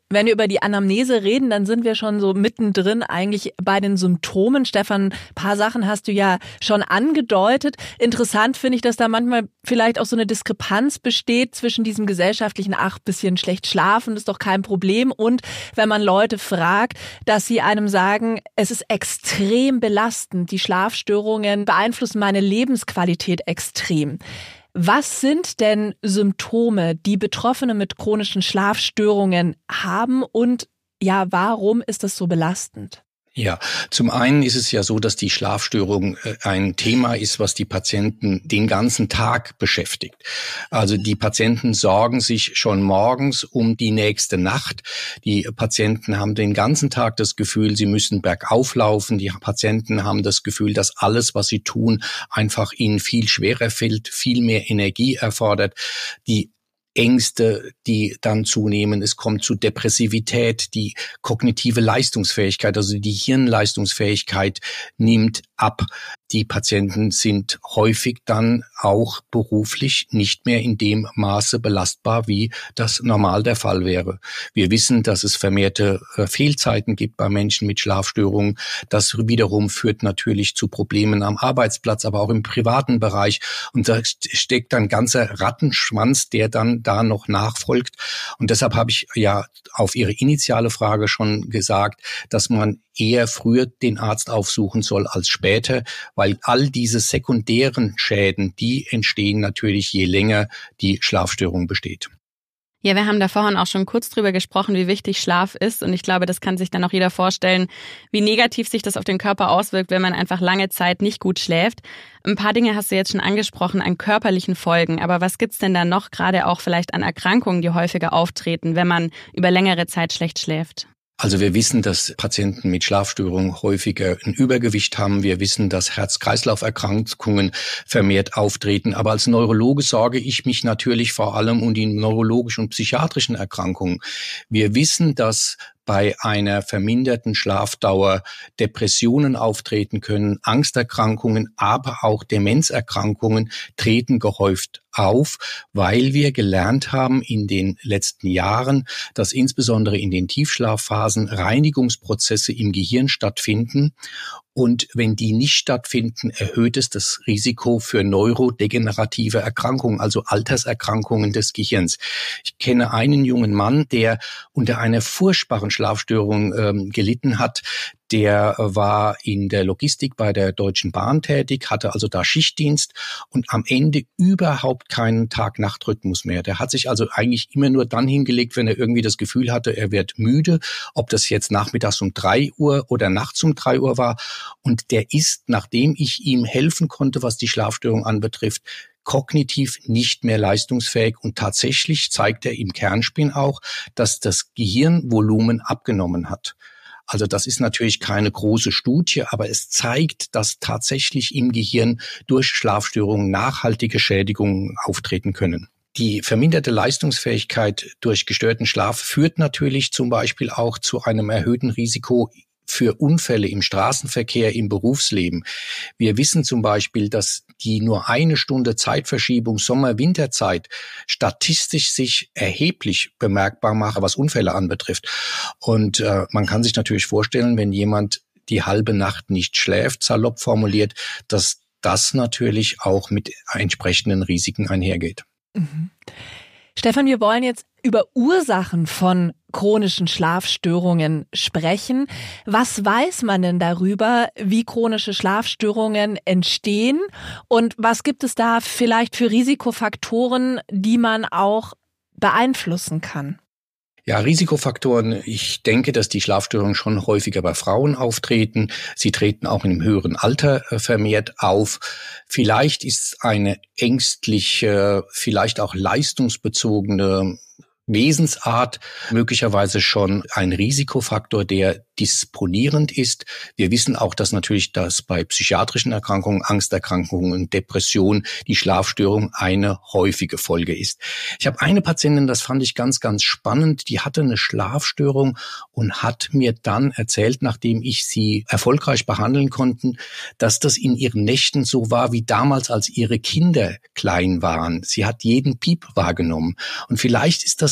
Wenn wir über die Anamnese reden, dann sind wir schon so mittendrin eigentlich bei den Symptomen. Stefan, ein paar Sachen hast du ja schon angedeutet. Interessant finde ich, dass da manchmal vielleicht auch so eine Diskrepanz besteht zwischen diesem gesellschaftlichen, ach, bisschen schlecht schlafen, ist doch kein Problem. Und wenn man Leute fragt, dass sie einem sagen, es ist extrem belastend. Die Schlafstörungen beeinflussen meine Lebensqualität extrem. Was sind denn Symptome, die Betroffene mit chronischen Schlafstörungen haben und ja, warum ist das so belastend? Ja, zum einen ist es ja so, dass die Schlafstörung ein Thema ist, was die Patienten den ganzen Tag beschäftigt. Also die Patienten sorgen sich schon morgens um die nächste Nacht. Die Patienten haben den ganzen Tag das Gefühl, sie müssen bergauf laufen. Die Patienten haben das Gefühl, dass alles, was sie tun, einfach ihnen viel schwerer fällt, viel mehr Energie erfordert. Die Ängste, die dann zunehmen. Es kommt zu Depressivität, die kognitive Leistungsfähigkeit, also die Hirnleistungsfähigkeit nimmt ab. Die Patienten sind häufig dann auch beruflich nicht mehr in dem Maße belastbar, wie das normal der Fall wäre. Wir wissen, dass es vermehrte Fehlzeiten gibt bei Menschen mit Schlafstörungen. Das wiederum führt natürlich zu Problemen am Arbeitsplatz, aber auch im privaten Bereich. Und da steckt ein ganzer Rattenschwanz, der dann da noch nachfolgt. Und deshalb habe ich ja auf Ihre initiale Frage schon gesagt, dass man eher früher den Arzt aufsuchen soll als später, weil all diese sekundären Schäden, die entstehen natürlich, je länger die Schlafstörung besteht. Ja, wir haben da vorhin auch schon kurz drüber gesprochen, wie wichtig Schlaf ist. Und ich glaube, das kann sich dann auch jeder vorstellen, wie negativ sich das auf den Körper auswirkt, wenn man einfach lange Zeit nicht gut schläft. Ein paar Dinge hast du jetzt schon angesprochen an körperlichen Folgen. Aber was gibt's denn da noch, gerade auch vielleicht an Erkrankungen, die häufiger auftreten, wenn man über längere Zeit schlecht schläft? Also wir wissen, dass Patienten mit Schlafstörungen häufiger ein Übergewicht haben. Wir wissen, dass Herz-Kreislauf-Erkrankungen vermehrt auftreten. Aber als Neurologe sorge ich mich natürlich vor allem um die neurologischen und psychiatrischen Erkrankungen. Wir wissen, dass bei einer verminderten Schlafdauer Depressionen auftreten können, Angsterkrankungen, aber auch Demenzerkrankungen treten gehäuft auf, weil wir gelernt haben in den letzten Jahren, dass insbesondere in den Tiefschlafphasen Reinigungsprozesse im Gehirn stattfinden. Und wenn die nicht stattfinden, erhöht es das Risiko für neurodegenerative Erkrankungen, also Alterserkrankungen des Gehirns. Ich kenne einen jungen Mann, der unter einer furchtbaren Schlafstörung ähm, gelitten hat. Der war in der Logistik bei der Deutschen Bahn tätig, hatte also da Schichtdienst und am Ende überhaupt keinen Tag-Nacht-Rhythmus mehr. Der hat sich also eigentlich immer nur dann hingelegt, wenn er irgendwie das Gefühl hatte, er wird müde, ob das jetzt nachmittags um drei Uhr oder nachts um drei Uhr war. Und der ist, nachdem ich ihm helfen konnte, was die Schlafstörung anbetrifft, kognitiv nicht mehr leistungsfähig und tatsächlich zeigt er im Kernspin auch, dass das Gehirnvolumen abgenommen hat. Also das ist natürlich keine große Studie, aber es zeigt, dass tatsächlich im Gehirn durch Schlafstörungen nachhaltige Schädigungen auftreten können. Die verminderte Leistungsfähigkeit durch gestörten Schlaf führt natürlich zum Beispiel auch zu einem erhöhten Risiko für Unfälle im Straßenverkehr, im Berufsleben. Wir wissen zum Beispiel, dass die nur eine Stunde Zeitverschiebung Sommer-Winterzeit statistisch sich erheblich bemerkbar macht, was Unfälle anbetrifft. Und äh, man kann sich natürlich vorstellen, wenn jemand die halbe Nacht nicht schläft, salopp formuliert, dass das natürlich auch mit entsprechenden Risiken einhergeht. Mhm. Stefan, wir wollen jetzt über Ursachen von chronischen Schlafstörungen sprechen. Was weiß man denn darüber, wie chronische Schlafstörungen entstehen? Und was gibt es da vielleicht für Risikofaktoren, die man auch beeinflussen kann? Ja, Risikofaktoren. Ich denke, dass die Schlafstörungen schon häufiger bei Frauen auftreten. Sie treten auch in einem höheren Alter vermehrt auf. Vielleicht ist eine ängstliche, vielleicht auch leistungsbezogene Wesensart möglicherweise schon ein Risikofaktor, der disponierend ist. Wir wissen auch, dass natürlich das bei psychiatrischen Erkrankungen, Angsterkrankungen und Depressionen die Schlafstörung eine häufige Folge ist. Ich habe eine Patientin, das fand ich ganz, ganz spannend, die hatte eine Schlafstörung und hat mir dann erzählt, nachdem ich sie erfolgreich behandeln konnte, dass das in ihren Nächten so war wie damals, als ihre Kinder klein waren. Sie hat jeden Piep wahrgenommen. Und vielleicht ist das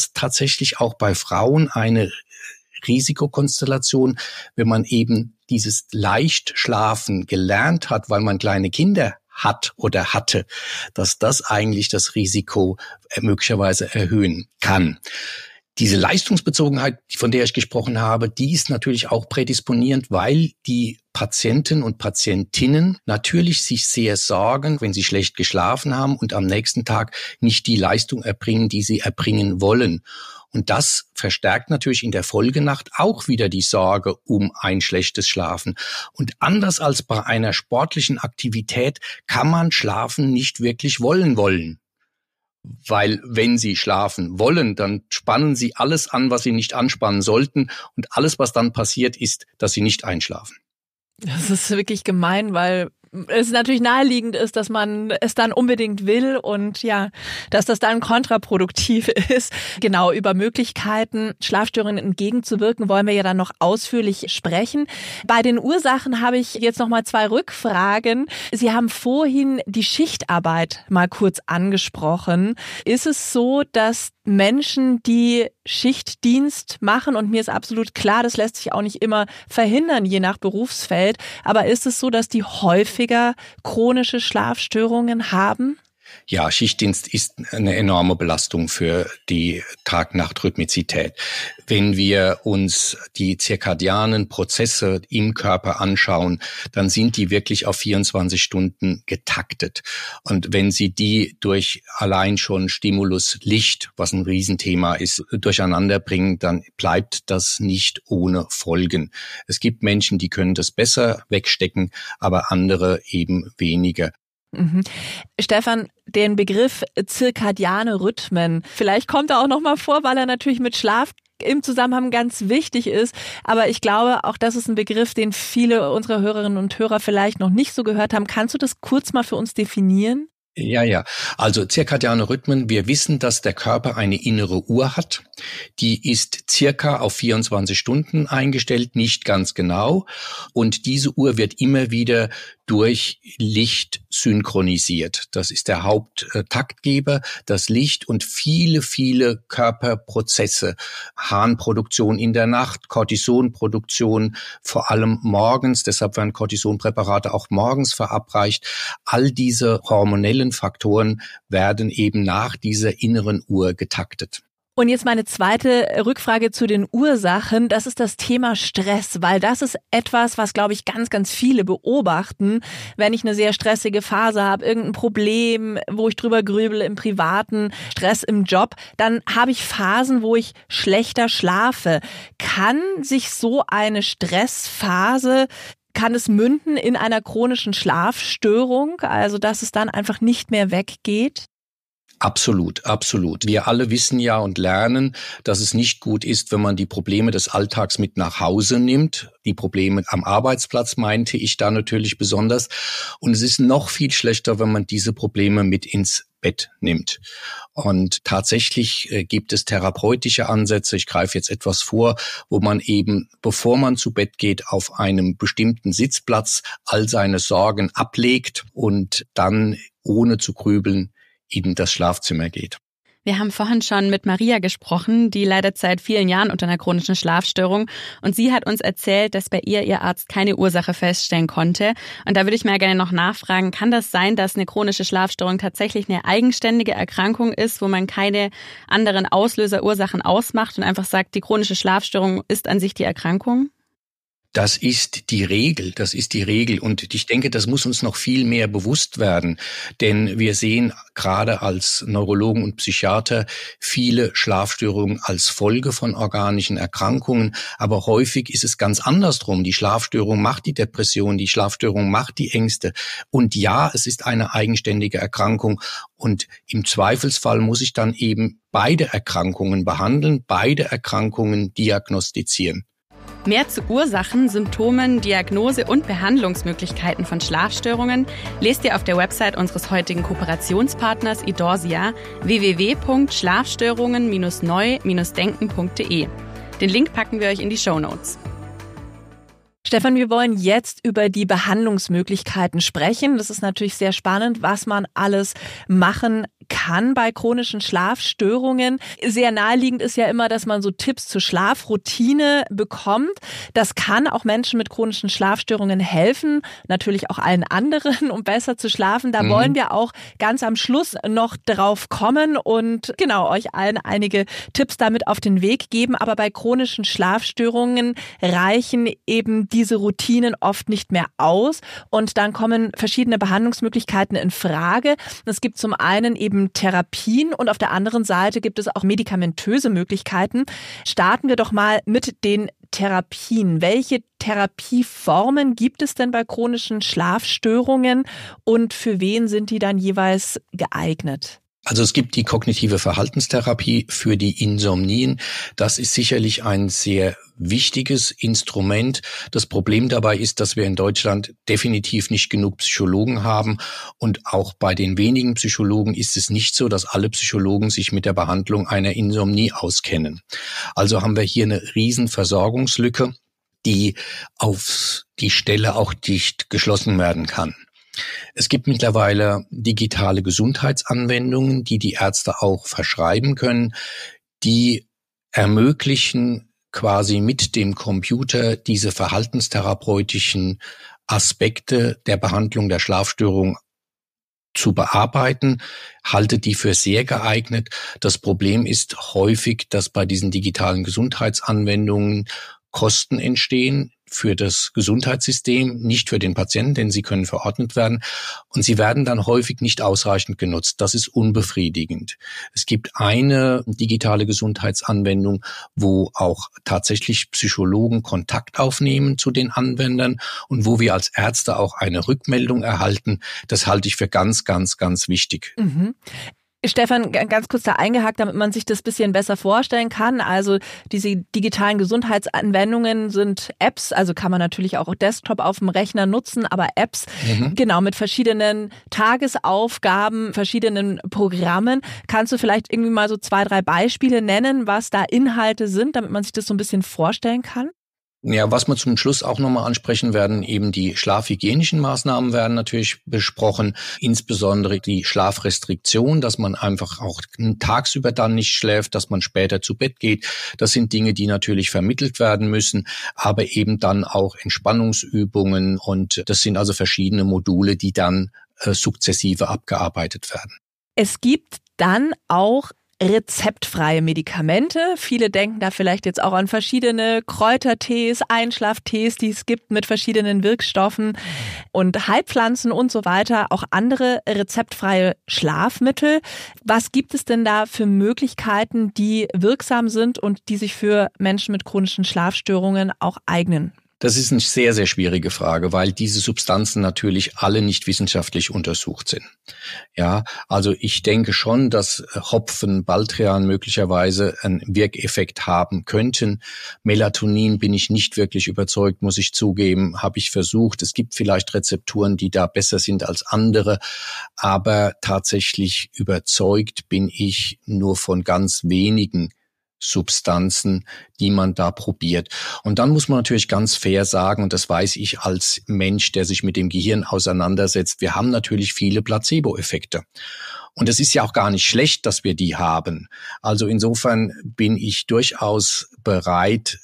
das tatsächlich auch bei Frauen eine Risikokonstellation, wenn man eben dieses Leichtschlafen gelernt hat, weil man kleine Kinder hat oder hatte, dass das eigentlich das Risiko möglicherweise erhöhen kann. Diese Leistungsbezogenheit, von der ich gesprochen habe, die ist natürlich auch prädisponierend, weil die Patienten und Patientinnen natürlich sich sehr sorgen, wenn sie schlecht geschlafen haben und am nächsten Tag nicht die Leistung erbringen, die sie erbringen wollen. Und das verstärkt natürlich in der Folgenacht auch wieder die Sorge um ein schlechtes Schlafen. Und anders als bei einer sportlichen Aktivität kann man Schlafen nicht wirklich wollen wollen. Weil wenn Sie schlafen wollen, dann spannen Sie alles an, was Sie nicht anspannen sollten. Und alles, was dann passiert, ist, dass Sie nicht einschlafen. Das ist wirklich gemein, weil es natürlich naheliegend ist, dass man es dann unbedingt will und ja, dass das dann kontraproduktiv ist. Genau, über Möglichkeiten, Schlafstörungen entgegenzuwirken, wollen wir ja dann noch ausführlich sprechen. Bei den Ursachen habe ich jetzt noch mal zwei Rückfragen. Sie haben vorhin die Schichtarbeit mal kurz angesprochen. Ist es so, dass Menschen, die Schichtdienst machen, und mir ist absolut klar, das lässt sich auch nicht immer verhindern, je nach Berufsfeld, aber ist es so, dass die häufiger chronische Schlafstörungen haben? Ja, Schichtdienst ist eine enorme Belastung für die Tag-Nacht-Rhythmizität. Wenn wir uns die zirkadianen Prozesse im Körper anschauen, dann sind die wirklich auf vierundzwanzig Stunden getaktet. Und wenn Sie die durch allein schon Stimulus Licht, was ein Riesenthema ist, durcheinander bringen, dann bleibt das nicht ohne Folgen. Es gibt Menschen, die können das besser wegstecken, aber andere eben weniger. Mhm. Stefan, den Begriff zirkadiane Rhythmen, vielleicht kommt er auch noch mal vor, weil er natürlich mit Schlaf im Zusammenhang ganz wichtig ist. Aber ich glaube, auch das ist ein Begriff, den viele unserer Hörerinnen und Hörer vielleicht noch nicht so gehört haben. Kannst du das kurz mal für uns definieren? Ja, ja. Also zirkadiane Rhythmen, wir wissen, dass der Körper eine innere Uhr hat. Die ist circa auf vierundzwanzig Stunden eingestellt, nicht ganz genau. Und diese Uhr wird immer wieder durch Licht synchronisiert. Das ist der Haupttaktgeber, das Licht und viele, viele Körperprozesse. Harnproduktion in der Nacht, Cortisonproduktion, vor allem morgens. Deshalb werden Cortisonpräparate auch morgens verabreicht. All diese hormonellen Faktoren werden eben nach dieser inneren Uhr getaktet. Und jetzt meine zweite Rückfrage zu den Ursachen. Das ist das Thema Stress, weil das ist etwas, was, glaube ich, ganz, ganz viele beobachten. Wenn ich eine sehr stressige Phase habe, irgendein Problem, wo ich drüber grübele im Privaten, Stress im Job, dann habe ich Phasen, wo ich schlechter schlafe. Kann sich so eine Stressphase Kann es münden in einer chronischen Schlafstörung, also dass es dann einfach nicht mehr weggeht? Absolut, absolut. Wir alle wissen ja und lernen, dass es nicht gut ist, wenn man die Probleme des Alltags mit nach Hause nimmt. Die Probleme am Arbeitsplatz meinte ich da natürlich besonders. Und es ist noch viel schlechter, wenn man diese Probleme mit ins Bett nimmt. Und tatsächlich äh, gibt es therapeutische Ansätze, ich greife jetzt etwas vor, wo man eben, bevor man zu Bett geht, auf einem bestimmten Sitzplatz all seine Sorgen ablegt und dann, ohne zu grübeln, in das Schlafzimmer geht. Wir haben vorhin schon mit Maria gesprochen, die leidet seit vielen Jahren unter einer chronischen Schlafstörung. Und sie hat uns erzählt, dass bei ihr ihr Arzt keine Ursache feststellen konnte. Und da würde ich mal gerne noch nachfragen, kann das sein, dass eine chronische Schlafstörung tatsächlich eine eigenständige Erkrankung ist, wo man keine anderen Auslöser, Ursachen ausmacht und einfach sagt, die chronische Schlafstörung ist an sich die Erkrankung? Das ist die Regel, das ist die Regel. Und ich denke, das muss uns noch viel mehr bewusst werden. Denn wir sehen gerade als Neurologen und Psychiater viele Schlafstörungen als Folge von organischen Erkrankungen. Aber häufig ist es ganz andersrum. Die Schlafstörung macht die Depression, die Schlafstörung macht die Ängste. Und ja, es ist eine eigenständige Erkrankung. Und im Zweifelsfall muss ich dann eben beide Erkrankungen behandeln, beide Erkrankungen diagnostizieren. Mehr zu Ursachen, Symptomen, Diagnose und Behandlungsmöglichkeiten von Schlafstörungen lest ihr auf der Website unseres heutigen Kooperationspartners Idorsia w w w punkt schlafstörungen neu denken punkt d e. Den Link packen wir euch in die Shownotes. Stefan, wir wollen jetzt über die Behandlungsmöglichkeiten sprechen. Das ist natürlich sehr spannend, was man alles machen kann bei chronischen Schlafstörungen. Sehr naheliegend ist ja immer, dass man so Tipps zur Schlafroutine bekommt. Das kann auch Menschen mit chronischen Schlafstörungen helfen, natürlich auch allen anderen, um besser zu schlafen. Da mhm. wollen wir auch ganz am Schluss noch drauf kommen und genau euch allen einige Tipps damit auf den Weg geben. Aber bei chronischen Schlafstörungen reichen eben diese Routinen oft nicht mehr aus und dann kommen verschiedene Behandlungsmöglichkeiten in Frage. Es gibt zum einen eben Therapien und auf der anderen Seite gibt es auch medikamentöse Möglichkeiten. Starten wir doch mal mit den Therapien. Welche Therapieformen gibt es denn bei chronischen Schlafstörungen und für wen sind die dann jeweils geeignet? Also es gibt die kognitive Verhaltenstherapie für die Insomnien. Das ist sicherlich ein sehr wichtiges Instrument. Das Problem dabei ist, dass wir in Deutschland definitiv nicht genug Psychologen haben. Und auch bei den wenigen Psychologen ist es nicht so, dass alle Psychologen sich mit der Behandlung einer Insomnie auskennen. Also haben wir hier eine riesen Versorgungslücke, die auf die Stelle auch dicht geschlossen werden kann. Es gibt mittlerweile digitale Gesundheitsanwendungen, die die Ärzte auch verschreiben können, die ermöglichen quasi mit dem Computer diese verhaltenstherapeutischen Aspekte der Behandlung der Schlafstörung zu bearbeiten, halte die für sehr geeignet. Das Problem ist häufig, dass bei diesen digitalen Gesundheitsanwendungen Kosten entstehen für das Gesundheitssystem, nicht für den Patienten, denn sie können verordnet werden. Und sie werden dann häufig nicht ausreichend genutzt. Das ist unbefriedigend. Es gibt eine digitale Gesundheitsanwendung, wo auch tatsächlich Psychologen Kontakt aufnehmen zu den Anwendern und wo wir als Ärzte auch eine Rückmeldung erhalten. Das halte ich für ganz, ganz, ganz wichtig. Mhm. Stefan, ganz kurz da eingehakt, damit man sich das bisschen besser vorstellen kann. Also diese digitalen Gesundheitsanwendungen sind Apps, also kann man natürlich auch Desktop auf dem Rechner nutzen, aber Apps, mhm. genau, mit verschiedenen Tagesaufgaben, verschiedenen Programmen. Kannst du vielleicht irgendwie mal so zwei, drei Beispiele nennen, was da Inhalte sind, damit man sich das so ein bisschen vorstellen kann? Ja, was wir zum Schluss auch nochmal ansprechen werden, eben die schlafhygienischen Maßnahmen werden natürlich besprochen, insbesondere die Schlafrestriktion, dass man einfach auch tagsüber dann nicht schläft, dass man später zu Bett geht. Das sind Dinge, die natürlich vermittelt werden müssen, aber eben dann auch Entspannungsübungen und das sind also verschiedene Module, die dann äh, sukzessive abgearbeitet werden. Es gibt dann auch rezeptfreie Medikamente. Viele denken da vielleicht jetzt auch an verschiedene Kräutertees, Einschlaftees, die es gibt mit verschiedenen Wirkstoffen und Heilpflanzen und so weiter. Auch andere rezeptfreie Schlafmittel. Was gibt es denn da für Möglichkeiten, die wirksam sind und die sich für Menschen mit chronischen Schlafstörungen auch eignen? Das ist eine sehr, sehr schwierige Frage, weil diese Substanzen natürlich alle nicht wissenschaftlich untersucht sind. Ja, also ich denke schon, dass Hopfen, Baldrian möglicherweise einen Wirkeffekt haben könnten. Melatonin bin ich nicht wirklich überzeugt, muss ich zugeben, habe ich versucht. Es gibt vielleicht Rezepturen, die da besser sind als andere, aber tatsächlich überzeugt bin ich nur von ganz wenigen Substanzen, die man da probiert. Und dann muss man natürlich ganz fair sagen, und das weiß ich als Mensch, der sich mit dem Gehirn auseinandersetzt, wir haben natürlich viele Placebo-Effekte. Und es ist ja auch gar nicht schlecht, dass wir die haben. Also insofern bin ich durchaus bereit,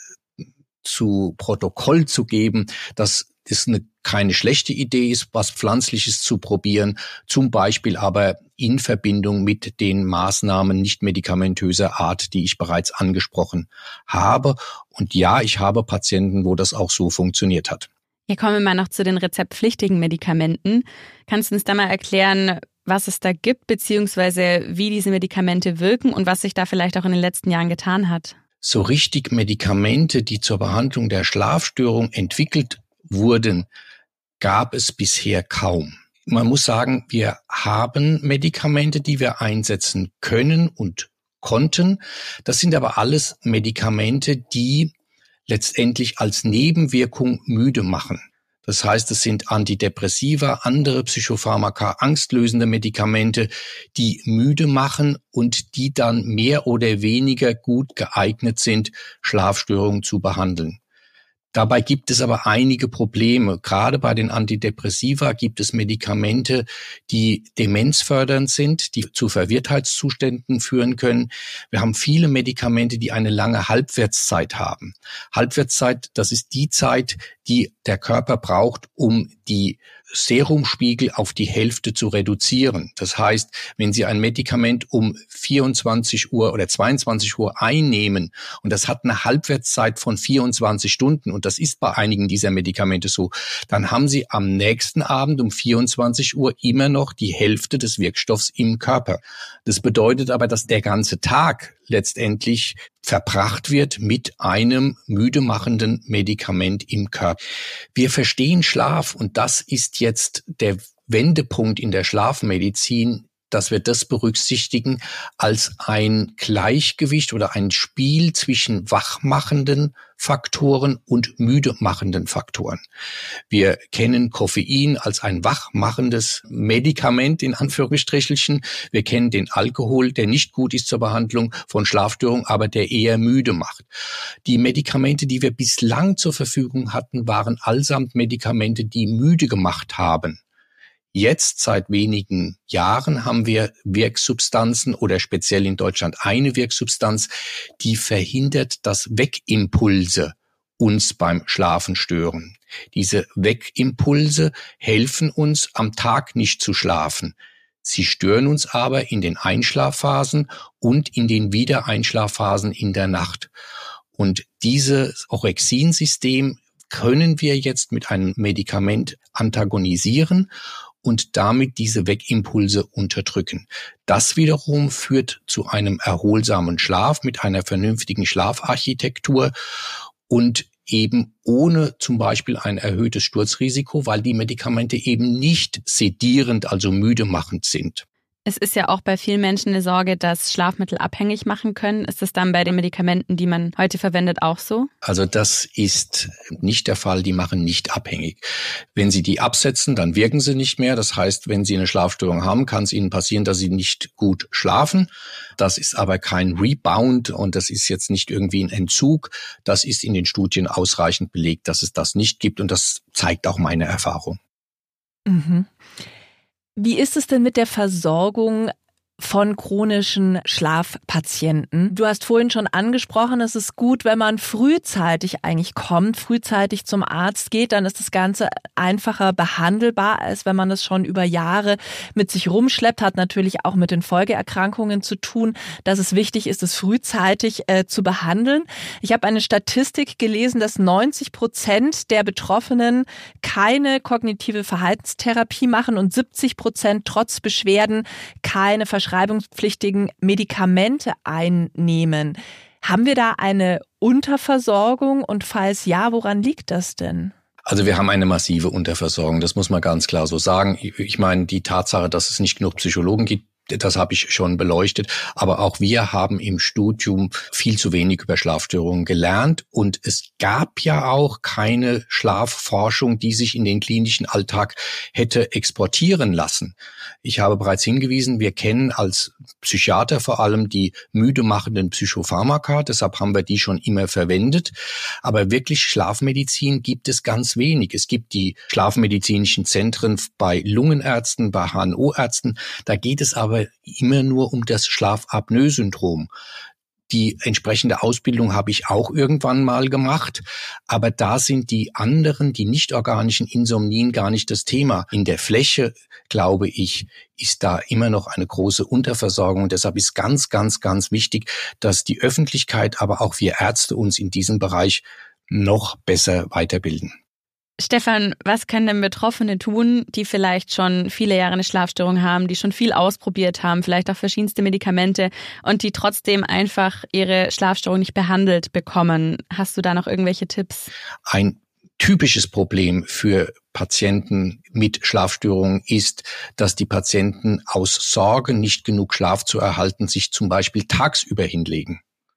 zu Protokoll zu geben, dass das eine, keine schlechte Idee ist, was Pflanzliches zu probieren, zum Beispiel aber in Verbindung mit den Maßnahmen nicht medikamentöser Art, die ich bereits angesprochen habe. Und ja, ich habe Patienten, wo das auch so funktioniert hat. Hier kommen wir mal noch zu den rezeptpflichtigen Medikamenten. Kannst du uns da mal erklären, was es da gibt, beziehungsweise wie diese Medikamente wirken und was sich da vielleicht auch in den letzten Jahren getan hat? So richtig Medikamente, die zur Behandlung der Schlafstörung entwickelt wurden, gab es bisher kaum. Man muss sagen, wir haben Medikamente, die wir einsetzen können und konnten. Das sind aber alles Medikamente, die letztendlich als Nebenwirkung müde machen. Das heißt, es sind Antidepressiva, andere Psychopharmaka, angstlösende Medikamente, die müde machen und die dann mehr oder weniger gut geeignet sind, Schlafstörungen zu behandeln. Dabei gibt es aber einige Probleme. Gerade bei den Antidepressiva gibt es Medikamente, die demenzfördernd sind, die zu Verwirrtheitszuständen führen können. Wir haben viele Medikamente, die eine lange Halbwertszeit haben. Halbwertszeit, das ist die Zeit, die der Körper braucht, um die Serumspiegel auf die Hälfte zu reduzieren. Das heißt, wenn Sie ein Medikament um vierundzwanzig Uhr oder zweiundzwanzig Uhr einnehmen und das hat eine Halbwertszeit von vierundzwanzig Stunden und das ist bei einigen dieser Medikamente so, dann haben Sie am nächsten Abend um vierundzwanzig Uhr immer noch die Hälfte des Wirkstoffs im Körper. Das bedeutet aber, dass der ganze Tag letztendlich verbracht wird mit einem müde machenden Medikament im Körper. Wir verstehen Schlaf und das ist jetzt der Wendepunkt in der Schlafmedizin, dass wir das berücksichtigen als ein Gleichgewicht oder ein Spiel zwischen wachmachenden Faktoren und müde machenden Faktoren. Wir kennen Koffein als ein wachmachendes Medikament in Anführungsstrichelchen. Wir kennen den Alkohol, der nicht gut ist zur Behandlung von Schlafstörungen, aber der eher müde macht. Die Medikamente, die wir bislang zur Verfügung hatten, waren allesamt Medikamente, die müde gemacht haben. Jetzt, seit wenigen Jahren, haben wir Wirksubstanzen oder speziell in Deutschland eine Wirksubstanz, die verhindert, dass Wegimpulse uns beim Schlafen stören. Diese Wegimpulse helfen uns, am Tag nicht zu schlafen. Sie stören uns aber in den Einschlafphasen und in den Wiedereinschlafphasen in der Nacht. Und dieses Orexin-System können wir jetzt mit einem Medikament antagonisieren und damit diese Wegimpulse unterdrücken. Das wiederum führt zu einem erholsamen Schlaf mit einer vernünftigen Schlafarchitektur und eben ohne zum Beispiel ein erhöhtes Sturzrisiko, weil die Medikamente eben nicht sedierend, also müde machend sind. Es ist ja auch bei vielen Menschen eine Sorge, dass Schlafmittel abhängig machen können. Ist das dann bei den Medikamenten, die man heute verwendet, auch so? Also das ist nicht der Fall, die machen nicht abhängig. Wenn Sie die absetzen, dann wirken sie nicht mehr. Das heißt, wenn Sie eine Schlafstörung haben, kann es Ihnen passieren, dass Sie nicht gut schlafen. Das ist aber kein Rebound und das ist jetzt nicht irgendwie ein Entzug. Das ist in den Studien ausreichend belegt, dass es das nicht gibt und das zeigt auch meine Erfahrung. Mhm. Wie ist es denn mit der Versorgung von chronischen Schlafpatienten? Du hast vorhin schon angesprochen, es ist gut, wenn man frühzeitig eigentlich kommt, frühzeitig zum Arzt geht, dann ist das Ganze einfacher behandelbar, als wenn man es schon über Jahre mit sich rumschleppt, hat natürlich auch mit den Folgeerkrankungen zu tun, dass es wichtig ist, es frühzeitig äh, zu behandeln. Ich habe eine Statistik gelesen, dass neunzig Prozent der Betroffenen keine kognitive Verhaltenstherapie machen und siebzig Prozent trotz Beschwerden keine verschreibungspflichtigen Medikamente einnehmen. Haben wir da eine Unterversorgung und falls ja, woran liegt das denn? Also wir haben eine massive Unterversorgung, das muss man ganz klar so sagen. Ich meine, die Tatsache, dass es nicht genug Psychologen gibt, das habe ich schon beleuchtet. Aber auch wir haben im Studium viel zu wenig über Schlafstörungen gelernt. Und es gab ja auch keine Schlafforschung, die sich in den klinischen Alltag hätte exportieren lassen. Ich habe bereits hingewiesen, wir kennen als Psychiater vor allem die müde machenden Psychopharmaka. Deshalb haben wir die schon immer verwendet. Aber wirklich Schlafmedizin gibt es ganz wenig. Es gibt die schlafmedizinischen Zentren bei Lungenärzten, bei H N O-Ärzten. Da geht es aber immer nur um das Schlafapnoe-Syndrom. Die entsprechende Ausbildung habe ich auch irgendwann mal gemacht, aber da sind die anderen, die nicht organischen Insomnien gar nicht das Thema. In der Fläche, glaube ich, ist da immer noch eine große Unterversorgung. Und deshalb ist ganz, ganz, ganz wichtig, dass die Öffentlichkeit, aber auch wir Ärzte uns in diesem Bereich noch besser weiterbilden. Stefan, was können denn Betroffene tun, die vielleicht schon viele Jahre eine Schlafstörung haben, die schon viel ausprobiert haben, vielleicht auch verschiedenste Medikamente und die trotzdem einfach ihre Schlafstörung nicht behandelt bekommen? Hast du da noch irgendwelche Tipps? Ein typisches Problem für Patienten mit Schlafstörungen ist, dass die Patienten aus Sorge, nicht genug Schlaf zu erhalten, sich zum Beispiel tagsüber hinlegen.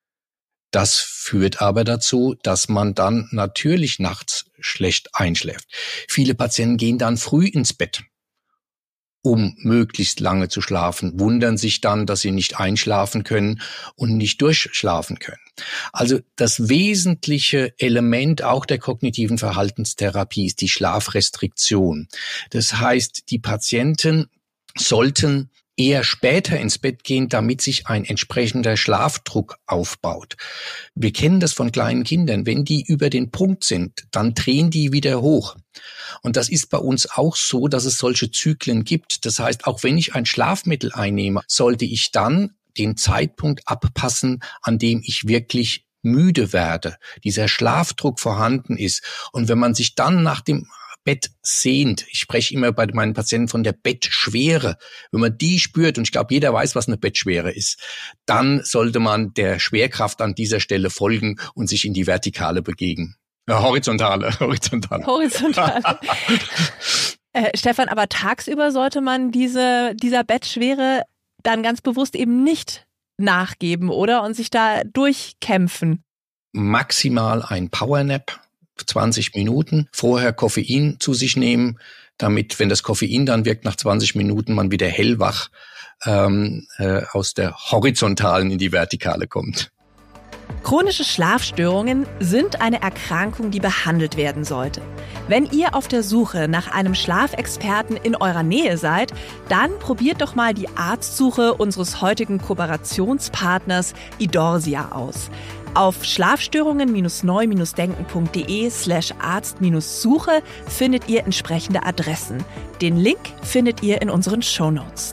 Das führt aber dazu, dass man dann natürlich nachts schlecht einschläft. Viele Patienten gehen dann früh ins Bett um möglichst lange zu schlafen, wundern sich dann, dass sie nicht einschlafen können und nicht durchschlafen können. Also das wesentliche Element auch der kognitiven Verhaltenstherapie ist die Schlafrestriktion. Das heißt, die Patienten sollten eher später ins Bett gehen, damit sich ein entsprechender Schlafdruck aufbaut. Wir kennen das von kleinen Kindern. Wenn die über den Punkt sind, dann drehen die wieder hoch. Und das ist bei uns auch so, dass es solche Zyklen gibt. Das heißt, auch wenn ich ein Schlafmittel einnehme, sollte ich dann den Zeitpunkt abpassen, an dem ich wirklich müde werde, dieser Schlafdruck vorhanden ist. Und wenn man sich dann nach dem Bett sehnt. Ich spreche immer bei meinen Patienten von der Bettschwere. Wenn man die spürt, und ich glaube, jeder weiß, was eine Bettschwere ist, dann sollte man der Schwerkraft an dieser Stelle folgen und sich in die Vertikale begeben. Ja, horizontale, horizontale. Horizontale. äh, Stefan, aber tagsüber sollte man diese, dieser Bettschwere dann ganz bewusst eben nicht nachgeben, oder? Und sich da durchkämpfen. Maximal ein Powernap. zwanzig Minuten, vorher Koffein zu sich nehmen, damit, wenn das Koffein dann wirkt, nach zwanzig Minuten man wieder hellwach ähm, äh, aus der horizontalen in die vertikale kommt. Chronische Schlafstörungen sind eine Erkrankung, die behandelt werden sollte. Wenn ihr auf der Suche nach einem Schlafexperten in eurer Nähe seid, dann probiert doch mal die Arztsuche unseres heutigen Kooperationspartners Idorsia aus. Auf schlafstörungen-neu-denken.de slash Arzt-Suche findet ihr entsprechende Adressen. Den Link findet ihr in unseren Shownotes.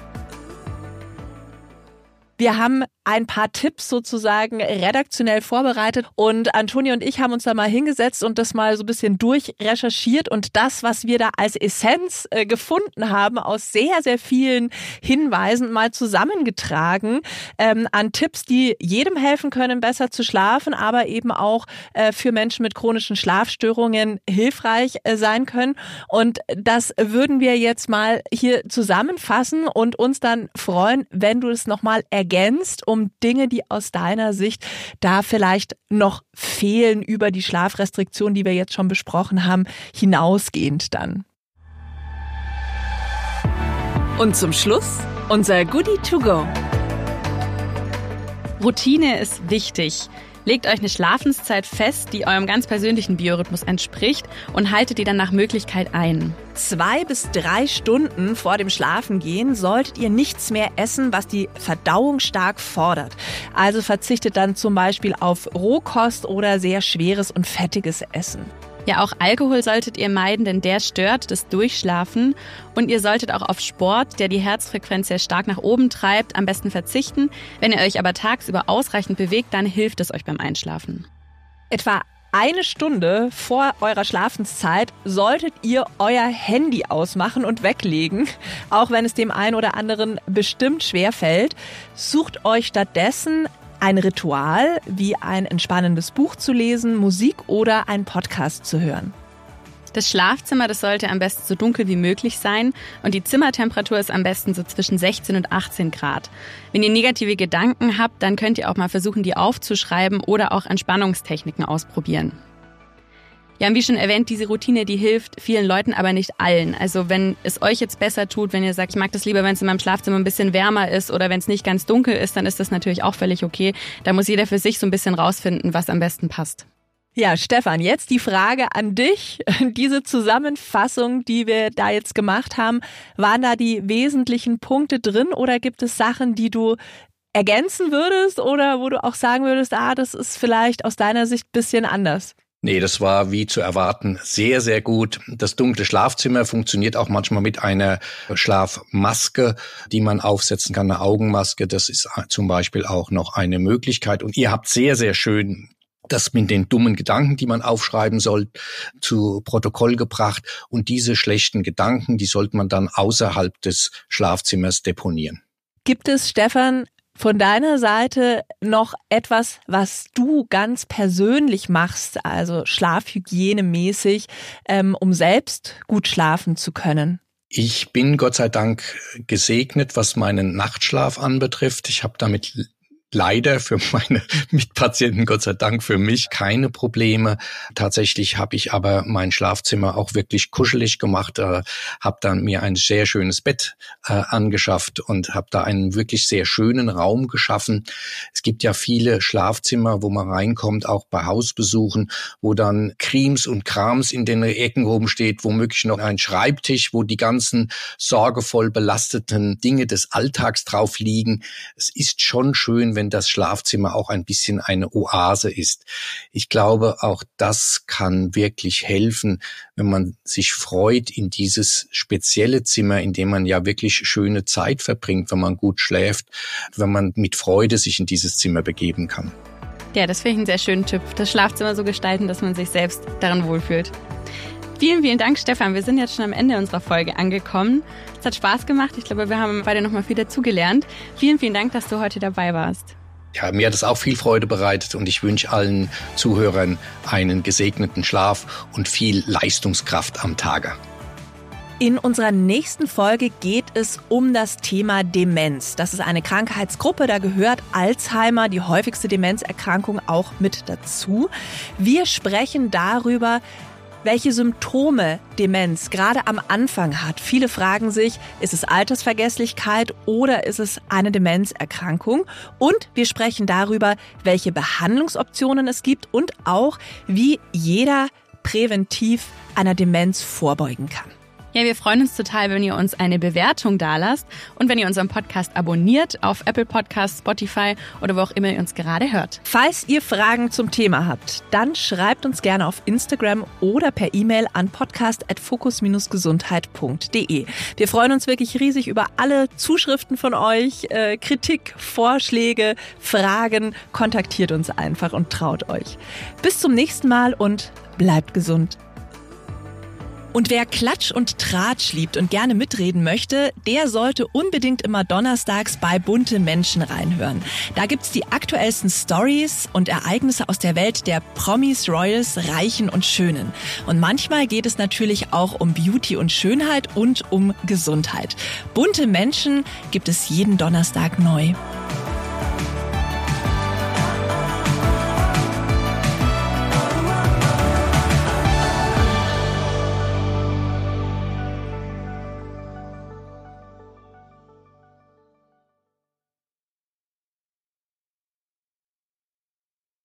Wir haben ein paar Tipps sozusagen redaktionell vorbereitet und Antonia und ich haben uns da mal hingesetzt und das mal so ein bisschen durchrecherchiert und das, was wir da als Essenz äh, gefunden haben, aus sehr, sehr vielen Hinweisen mal zusammengetragen ähm, an Tipps, die jedem helfen können, besser zu schlafen, aber eben auch äh, für Menschen mit chronischen Schlafstörungen hilfreich äh, sein können. Und das würden wir jetzt mal hier zusammenfassen und uns dann freuen, wenn du es nochmal ergänzt, um Dinge, die aus deiner Sicht da vielleicht noch fehlen über die Schlafrestriktion, die wir jetzt schon besprochen haben, hinausgehend dann. Und zum Schluss unser Goodie to go. Routine ist wichtig. Legt euch eine Schlafenszeit fest, die eurem ganz persönlichen Biorhythmus entspricht und haltet die dann nach Möglichkeit ein. Zwei bis drei Stunden vor dem Schlafengehen solltet ihr nichts mehr essen, was die Verdauung stark fordert. Also verzichtet dann zum Beispiel auf Rohkost oder sehr schweres und fettiges Essen. Ja, auch Alkohol solltet ihr meiden, denn der stört das Durchschlafen. Und ihr solltet auch auf Sport, der die Herzfrequenz sehr stark nach oben treibt, am besten verzichten. Wenn ihr euch aber tagsüber ausreichend bewegt, dann hilft es euch beim Einschlafen. Etwa eine Stunde vor eurer Schlafenszeit solltet ihr euer Handy ausmachen und weglegen, auch wenn es dem einen oder anderen bestimmt schwerfällt. Sucht euch stattdessen ein Ritual, wie ein entspannendes Buch zu lesen, Musik oder einen Podcast zu hören. Das Schlafzimmer, das sollte am besten so dunkel wie möglich sein und die Zimmertemperatur ist am besten so zwischen sechzehn und achtzehn Grad. Wenn ihr negative Gedanken habt, dann könnt ihr auch mal versuchen, die aufzuschreiben oder auch Entspannungstechniken ausprobieren. Ja, und wie schon erwähnt, diese Routine, die hilft vielen Leuten, aber nicht allen. Also wenn es euch jetzt besser tut, wenn ihr sagt, ich mag das lieber, wenn es in meinem Schlafzimmer ein bisschen wärmer ist oder wenn es nicht ganz dunkel ist, dann ist das natürlich auch völlig okay. Da muss jeder für sich so ein bisschen rausfinden, was am besten passt. Ja, Stefan, jetzt die Frage an dich. Diese Zusammenfassung, die wir da jetzt gemacht haben, waren da die wesentlichen Punkte drin oder gibt es Sachen, die du ergänzen würdest oder wo du auch sagen würdest, ah, das ist vielleicht aus deiner Sicht ein bisschen anders? Nee, das war wie zu erwarten sehr, sehr gut. Das dunkle Schlafzimmer funktioniert auch manchmal mit einer Schlafmaske, die man aufsetzen kann, eine Augenmaske. Das ist zum Beispiel auch noch eine Möglichkeit. Und ihr habt sehr, sehr schön das mit den dummen Gedanken, die man aufschreiben soll, zu Protokoll gebracht. Und diese schlechten Gedanken, die sollte man dann außerhalb des Schlafzimmers deponieren. Gibt es, Stefan, von deiner Seite noch etwas, was du ganz persönlich machst, also schlafhygienemäßig, ähm, um selbst gut schlafen zu können? Ich bin Gott sei Dank gesegnet, was meinen Nachtschlaf anbetrifft. Ich habe damit leider für meine Mitpatienten, Gott sei Dank für mich, keine Probleme. Tatsächlich habe ich aber mein Schlafzimmer auch wirklich kuschelig gemacht, äh, habe dann mir ein sehr schönes Bett äh, angeschafft und habe da einen wirklich sehr schönen Raum geschaffen. Es gibt ja viele Schlafzimmer, wo man reinkommt, auch bei Hausbesuchen, wo dann Krims und Krams in den Ecken rumsteht, womöglich noch ein Schreibtisch, wo die ganzen sorgevoll belasteten Dinge des Alltags drauf liegen. Es ist schon schön, wenn das Schlafzimmer auch ein bisschen eine Oase ist. Ich glaube, auch das kann wirklich helfen, wenn man sich freut in dieses spezielle Zimmer, in dem man ja wirklich schöne Zeit verbringt, wenn man gut schläft, wenn man mit Freude sich in dieses Zimmer begeben kann. Ja, das finde ich einen sehr schönen Tipp. Das Schlafzimmer so gestalten, dass man sich selbst darin wohlfühlt. Vielen, vielen Dank, Stefan. Wir sind jetzt schon am Ende unserer Folge angekommen. Es hat Spaß gemacht. Ich glaube, wir haben beide noch mal viel dazugelernt. Vielen, vielen Dank, dass du heute dabei warst. Ja, mir hat es auch viel Freude bereitet und ich wünsche allen Zuhörern einen gesegneten Schlaf und viel Leistungskraft am Tage. In unserer nächsten Folge geht es um das Thema Demenz. Das ist eine Krankheitsgruppe, da gehört Alzheimer, die häufigste Demenzerkrankung, auch mit dazu. Wir sprechen darüber, welche Symptome Demenz gerade am Anfang hat. Viele fragen sich, ist es Altersvergesslichkeit oder ist es eine Demenzerkrankung? Und wir sprechen darüber, welche Behandlungsoptionen es gibt und auch, wie jeder präventiv einer Demenz vorbeugen kann. Ja, wir freuen uns total, wenn ihr uns eine Bewertung dalasst und wenn ihr unseren Podcast abonniert auf Apple Podcasts, Spotify oder wo auch immer ihr uns gerade hört. Falls ihr Fragen zum Thema habt, dann schreibt uns gerne auf Instagram oder per E-Mail an podcast at focus dash gesundheit punkt de. Wir freuen uns wirklich riesig über alle Zuschriften von euch, äh, Kritik, Vorschläge, Fragen. Kontaktiert uns einfach und traut euch. Bis zum nächsten Mal und bleibt gesund. Und wer Klatsch und Tratsch liebt und gerne mitreden möchte, der sollte unbedingt immer donnerstags bei Bunte Menschen reinhören. Da gibt's die aktuellsten Stories und Ereignisse aus der Welt der Promis, Royals, Reichen und Schönen. Und manchmal geht es natürlich auch um Beauty und Schönheit und um Gesundheit. Bunte Menschen gibt es jeden Donnerstag neu.